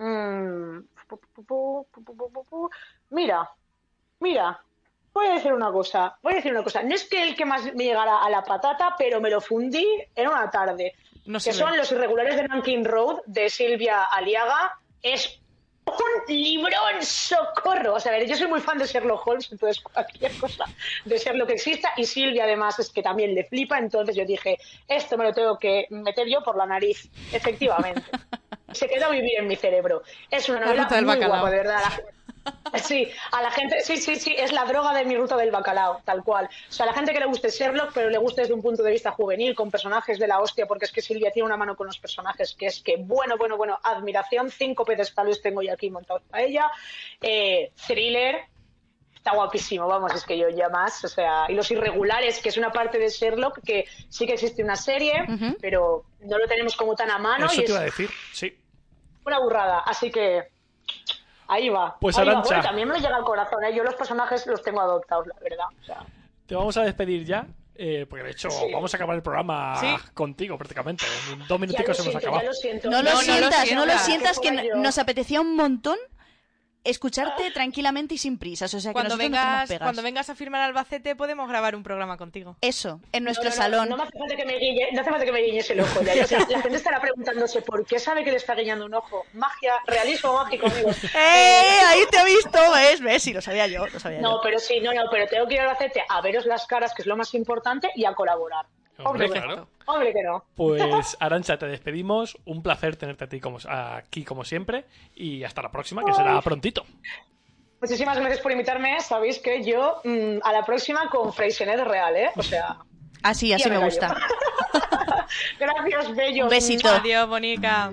S4: Mira, voy a decir una cosa. No es que el que más me llegara a la patata, pero me lo fundí en una tarde.
S2: No
S4: Que
S2: sirve.
S4: son Los Irregulares de Nanking Road, de Silvia Aliaga. Es un librón, socorro. O sea, a ver, yo soy muy fan de Sherlock Holmes, entonces cualquier cosa de Sherlock que exista. Y Silvia, además, es que también le flipa. Entonces yo dije, esto me lo tengo que meter yo por la nariz. Efectivamente. Se quedó a vivir en mi cerebro. Es una
S2: La
S4: novela
S2: ruta del
S4: muy
S2: bacalao.
S4: guapa, de verdad. Sí, a la gente, sí, es la droga de mi ruta del bacalao, tal cual. O sea, a la gente que le guste Sherlock, pero le guste desde un punto de vista juvenil, con personajes de la hostia, porque es que Silvia tiene una mano con los personajes, que es que, bueno, admiración, 5 pedestales tengo yo aquí montados para ella. Thriller, está guapísimo, vamos, es que yo ya más, o sea, y Los Irregulares, que es una parte de Sherlock, que sí que existe una serie, pero no lo tenemos como tan a mano.
S3: Eso
S4: y
S3: te iba a
S4: es
S3: decir, sí.
S4: una burrada, así que... Ahí va.
S3: Pues,
S4: Ahí va.
S3: Arantxa.
S4: Bueno, también me llega al corazón, ¿eh? Yo los personajes los tengo adoptados, la verdad. O sea,
S3: Te vamos a despedir ya, porque de hecho
S4: Sí.
S3: vamos a acabar el programa
S2: Sí.
S3: contigo prácticamente. En 2
S4: ya
S3: minuticos
S4: lo
S3: hemos
S4: siento,
S3: acabado.
S4: ya lo siento.
S1: No lo
S2: No,
S1: sientas,
S2: no
S1: no
S2: lo
S1: lo
S2: sientas.
S1: sientas, que
S4: fuera yo.
S1: nos apetecía un montón escucharte tranquilamente y sin prisas. O sea, que
S2: Cuando
S1: nosotros no tenemos
S2: vengas,
S1: pegas.
S2: cuando vengas a firmar a Albacete podemos grabar un programa contigo.
S1: Eso, en nuestro
S4: No,
S1: salón.
S4: No me hace falta que me guiñe, no hace falta que me guiñes el ojo. Ya. O sea, la gente estará preguntándose por qué sabe que le está guiñando un ojo. Magia, realismo mágico, amigos.
S1: Ahí te he visto, ¿ves? Sí, lo sabía yo,
S4: No, pero sí, pero tengo que ir al Albacete a veros las caras, que es lo más importante, y a colaborar.
S3: Hombre,
S4: Obvio que
S3: claro.
S4: no. Hombre que no.
S3: Pues, Arantxa, te despedimos. Un placer tenerte a ti aquí como siempre. Y hasta la próxima, que será prontito.
S4: Muchísimas gracias por invitarme. Sabéis que yo a la próxima con Freixenet real, ¿eh? O sea...
S1: Así
S4: ya
S1: me
S4: callo.
S1: gusta.
S4: Gracias, bellos.
S1: Un besito.
S2: Adiós, bonica.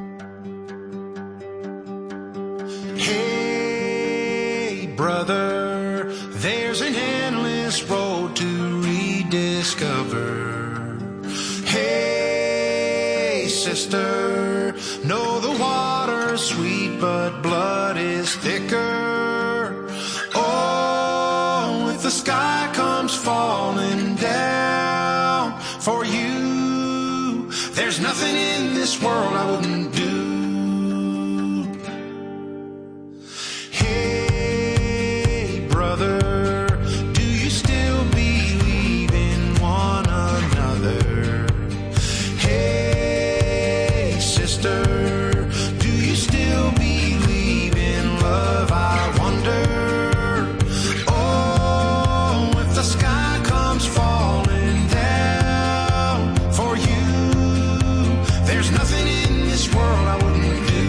S5: Hey, brother, there's an endless road to rediscover. Hey, sister, know the water's sweet, but blood is thicker. Oh, if the sky comes falling down for you, there's nothing in this world I wouldn't do. Hey, brother, do you still believe in one another? Hey, sister, do you still believe in love? I wonder. Oh, if the sky comes falling down for you, there's nothing in this world I wouldn't do.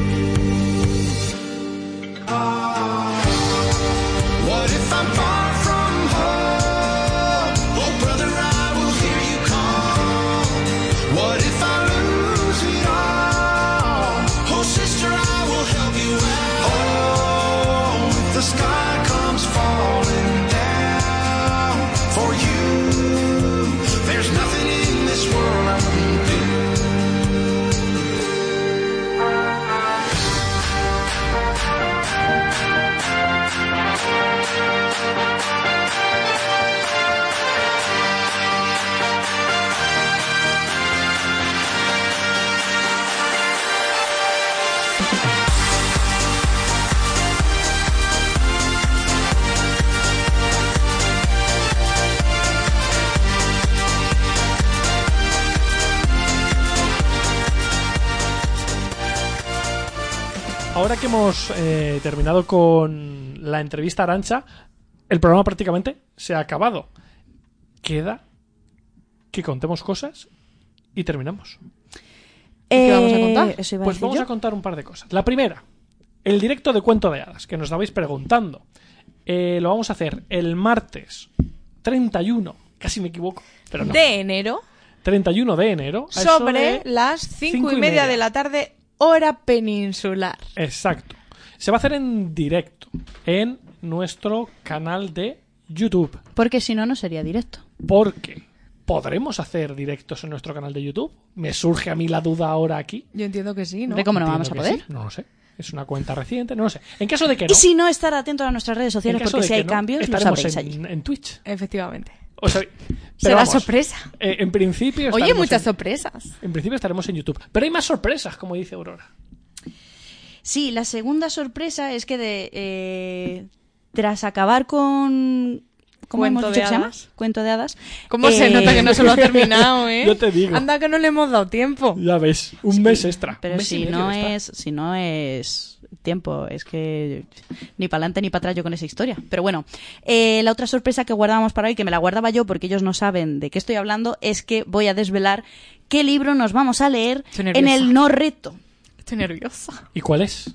S5: What if I'm far from home? Oh, brother, I will hear you call. What if I lose it all? Oh, sister, I will help you out. Oh, if the sky comes falling down for you, there's nothing in this world I wouldn't do.
S3: Ahora que hemos terminado con la entrevista a Arantxa, el programa prácticamente se ha acabado. Queda que contemos cosas y terminamos.
S2: ¿Qué vamos a contar?
S1: Eso iba a
S3: Pues
S1: decir
S3: vamos
S1: yo.
S3: a contar un par de cosas. La primera, el directo de Cuento de Hadas, que nos estabais preguntando. Lo vamos a hacer el martes 31, casi me equivoco, pero no.
S2: De enero,
S3: 31 de enero. a eso
S2: sobre
S3: de
S2: las 5:30 de la tarde, hora peninsular.
S3: Exacto. Se va a hacer en directo en nuestro canal de YouTube.
S1: Porque si no, no sería directo.
S3: ¿Por qué? ¿podremos hacer directos en nuestro canal de YouTube? Me surge a mí la duda ahora aquí.
S2: Yo entiendo que sí, ¿no?
S1: ¿De cómo no
S3: Entiendo
S1: vamos a
S3: que
S1: poder?
S3: sí, no lo sé. Es una cuenta reciente, no lo sé. En caso de que no,
S1: Y si no, estar atento a nuestras redes
S3: en
S1: sociales
S3: caso
S1: porque
S3: de
S1: si
S3: que
S1: hay
S3: no,
S1: cambios lo
S3: estaremos
S1: sabréis allí.
S3: en Twitch.
S2: Efectivamente.
S3: O sea, pero
S2: Será
S3: vamos,
S2: sorpresa.
S3: En principio
S2: Oye,
S3: estaremos
S2: muchas
S3: en-
S2: sorpresas.
S3: En principio estaremos en YouTube. Pero hay más sorpresas, como dice Aurora.
S1: Sí, la segunda sorpresa es que tras acabar con... ¿Cómo
S2: Cuento
S1: hemos
S2: de
S1: dicho que se llama?
S2: hadas.
S1: Cuento de hadas.
S2: ¿Cómo se nota que no se lo ha terminado, eh?
S3: Yo te digo.
S2: Anda que no le hemos dado tiempo.
S3: Ya ves, un mes extra.
S1: Pero
S3: un mes y
S1: si
S3: medio
S1: no
S3: extra.
S1: si no es tiempo, es que ni para adelante ni para atrás yo con esa historia. Pero bueno, la otra sorpresa que guardábamos para hoy, que me la guardaba yo porque ellos no saben de qué estoy hablando, es que voy a desvelar qué libro nos vamos a leer
S2: Estoy
S1: en
S2: nerviosa.
S1: el no reto.
S2: Estoy nerviosa.
S3: ¿Y cuál es?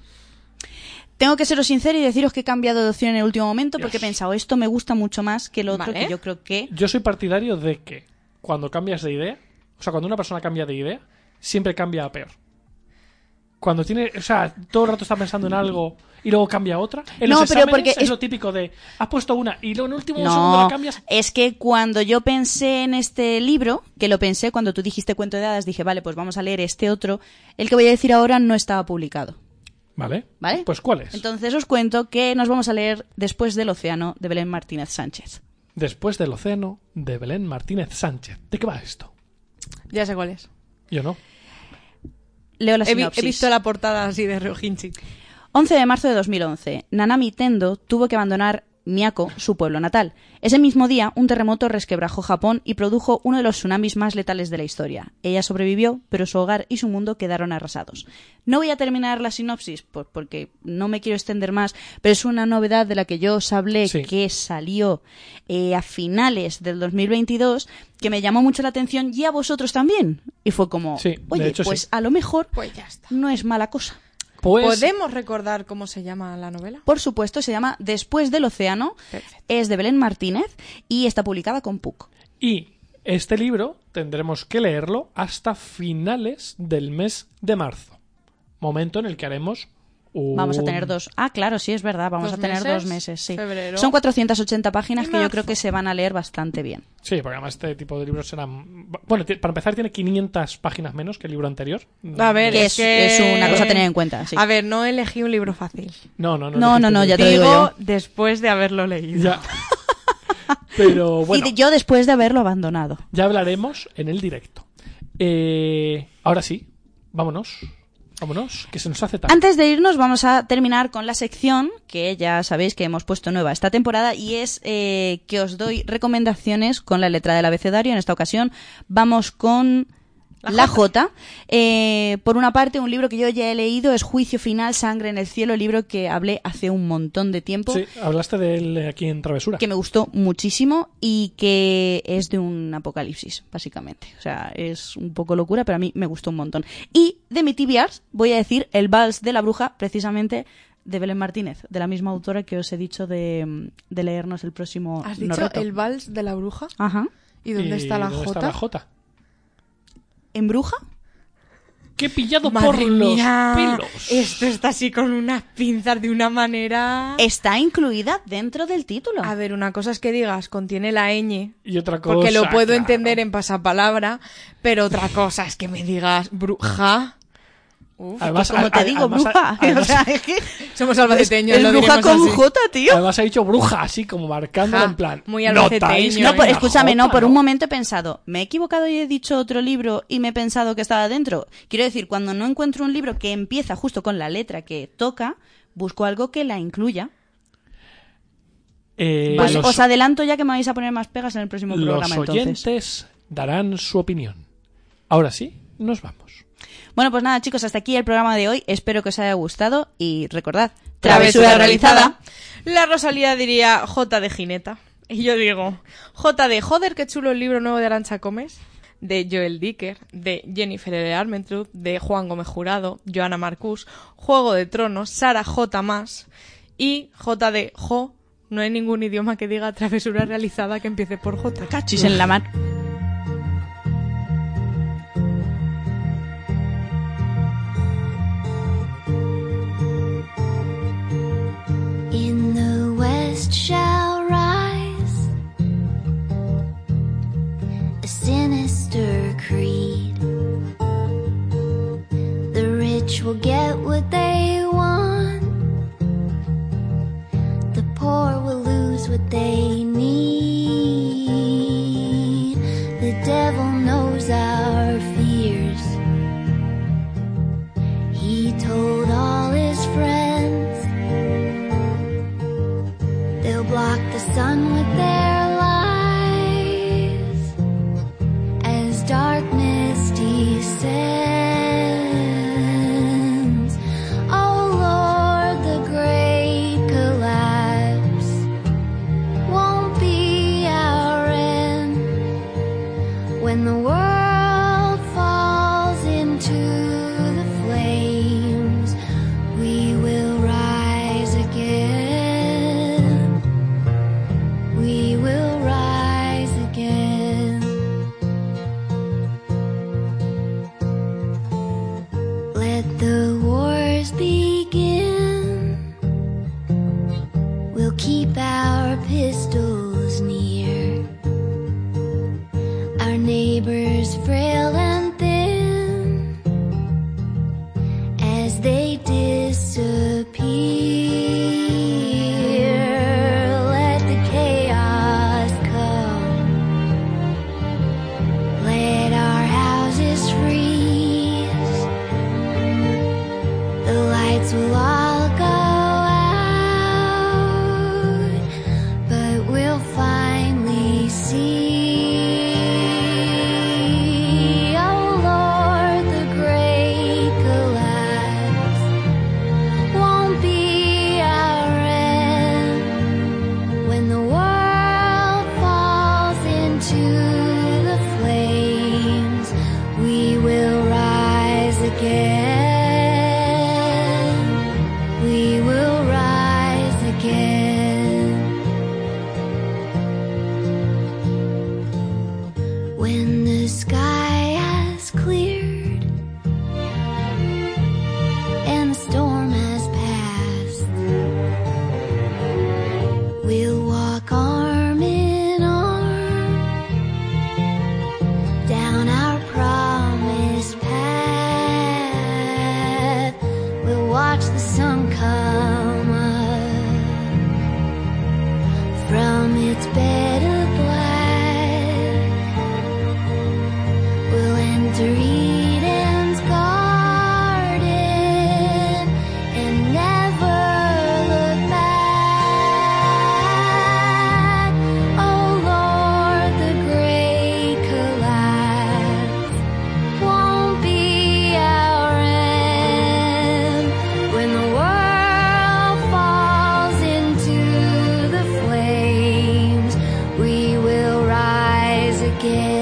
S1: Tengo que seros sincero y deciros que he cambiado de opción en el último momento porque he
S3: Dios.
S1: pensado, esto me gusta mucho más que el otro,
S2: Vale.
S1: que yo creo que...
S3: Yo soy partidario de que cuando cambias de idea, o sea, cuando una persona cambia de idea, siempre cambia a peor. Cuando tiene, o sea, todo el rato está pensando en algo y luego cambia a otra. En
S1: No,
S3: los
S1: pero
S3: exámenes
S1: porque
S3: es
S1: es-
S3: lo típico de has puesto una y luego en el último segundo la
S1: No,
S3: cambias.
S1: es que cuando yo pensé en este libro, que lo pensé cuando tú dijiste cuento de hadas, dije, vale, pues vamos a leer este otro. El que voy a decir ahora no estaba publicado.
S3: ¿Vale?
S1: ¿Vale?
S3: Pues ¿cuál es?
S1: Entonces os cuento que nos vamos a leer Después del océano de Belén Martínez Sánchez.
S3: Después del océano, de Belén Martínez Sánchez. ¿De qué va esto?
S2: Ya sé cuál es.
S3: Yo no.
S1: Leo la
S2: He
S1: sinopsis.
S2: visto la portada así de Ryojinchi.
S1: 11 de marzo de 2011. Nanami Tendo tuvo que abandonar Miyako, su pueblo natal. Ese mismo día, un terremoto resquebrajó Japón y produjo uno de los tsunamis más letales de la historia. Ella sobrevivió, pero su hogar y su mundo quedaron arrasados. No voy a terminar la sinopsis porque no me quiero extender más, pero es una novedad de la que yo os hablé
S3: Sí.
S1: que salió a finales del 2022 que me llamó mucho la atención y a vosotros también. Y fue como,
S3: Sí, de
S1: oye,
S3: hecho,
S1: pues
S3: sí.
S1: a lo mejor
S2: Pues ya está.
S1: no es mala cosa.
S3: Pues
S2: ¿Podemos recordar cómo se llama la novela?
S1: Por supuesto, se llama Después del océano,
S2: Perfecto.
S1: es de Belén Martínez y está publicada con PUC.
S3: y este libro tendremos que leerlo hasta finales del mes de marzo. Momento en el que haremos
S1: Vamos a tener dos. Ah, claro, sí, es verdad, vamos
S2: ¿2
S1: a tener
S2: meses?
S1: 2 meses, sí.
S2: Febrero.
S1: Son 480 páginas
S2: Y
S1: que yo
S2: marzo.
S1: creo que se van a leer bastante bien.
S3: Sí, porque además este tipo de libros serán... Bueno, para empezar tiene 500 páginas menos que el libro anterior.
S2: A ver,
S1: Que
S2: es
S1: es una cosa a tener en cuenta, sí.
S2: A ver, no elegí un libro fácil.
S3: No,
S1: No, ya te lo digo
S2: Digo
S1: yo.
S2: después de haberlo leído.
S3: Ya. Pero bueno,
S1: Yo después de haberlo abandonado.
S3: ya hablaremos en el directo. Ahora sí, vámonos. Vámonos, que se nos hace tarde.
S1: Antes de irnos vamos a terminar con la sección que ya sabéis que hemos puesto nueva esta temporada y es que os doy recomendaciones con la letra del abecedario. En esta ocasión vamos con la J. Por una parte, un libro que yo ya he leído es Juicio Final, Sangre en el Cielo, el libro que hablé hace un montón de tiempo.
S3: Sí, hablaste de él aquí en Travesura.
S1: Que me gustó muchísimo y que es de un apocalipsis, básicamente. O sea, es un poco locura, pero a mí me gustó un montón. Y de mi TBRs voy a decir El Vals de la Bruja, precisamente de Belén Martínez, de la misma autora que os he dicho de leernos el próximo
S2: ¿Has
S1: No
S2: dicho
S1: Reto.
S2: el vals de la bruja?
S1: Ajá.
S2: ¿Y dónde está la
S3: dónde
S2: J?
S3: está la J?
S1: ¿En Bruja?
S3: ¡Qué pillado
S2: Madre
S3: por
S2: mía,
S3: los pelos!
S2: esto está así con unas pinzas de una manera...
S1: Está incluida dentro del título.
S2: A ver, una cosa es que digas, contiene la ñ,
S3: Y otra cosa,
S2: porque lo puedo
S3: claro.
S2: entender en pasapalabra, pero otra cosa es que me digas bruja. Uf,
S3: Además,
S1: Como te digo,
S3: además-
S1: bruja.
S3: además-
S1: o sea, es que
S2: somos albaceteños,
S1: es
S2: lo
S1: bruja
S2: diremos
S1: con
S2: así.
S1: J, tío.
S3: Además ha dicho bruja, así como marcando
S2: Ja,
S3: en plan.
S2: muy
S3: notáis
S2: albaceteño,
S3: que
S1: No,
S3: hay
S1: pues
S3: una
S1: escúchame,
S3: J,
S1: no, por un momento he pensado, ¿me he equivocado y he dicho otro libro y me he pensado que estaba dentro? Quiero decir, cuando no encuentro un libro que empieza justo con la letra que toca, busco algo que la incluya. Pues
S3: los
S1: os adelanto ya que me vais a poner más pegas en el próximo
S3: los
S1: programa, entonces.
S3: oyentes darán su opinión. Ahora sí, nos vamos.
S1: Bueno, pues nada, chicos, hasta aquí el programa de hoy. Espero que os haya gustado y recordad,
S2: Travesura realizada. La Rosalía diría J de Gineta. Y yo digo, J de joder, qué chulo el libro nuevo de Arantxa Comes, de Joel Dicker, de Jennifer L. Armentrout, de Juan Gómez Jurado, Joana Marcús, Juego de Tronos, Sara J. más y J de Jo. No hay ningún idioma que diga travesura realizada que empiece por J.
S1: Cachis en la mano.
S6: In the west shall rise a war will lose what they need. The devil knows our fears. He told all his friends they'll block the sun with their lies as darkness descends. Oh Lord, the great collapse won't be our end. When the world falls into the flames, we will rise again. We will rise again. Let the wars begin. We'll keep our pistols near. Our neighbors frail and thin as they disappear. Let the chaos come. Let our houses freeze. The lights will all go out, but we'll finally see. Oh Lord, the great collapse won't be our end. When the world falls into the flames, we will rise again. We will rise again. When the sky has cleared and the storm has passed, we'll walk arm in arm down our promised path. We'll watch the sun come up from its bed of black. We'll enter Eden's garden and never look back. Oh Lord, the great collapse won't be our end. When the world falls into the flames, we will rise again.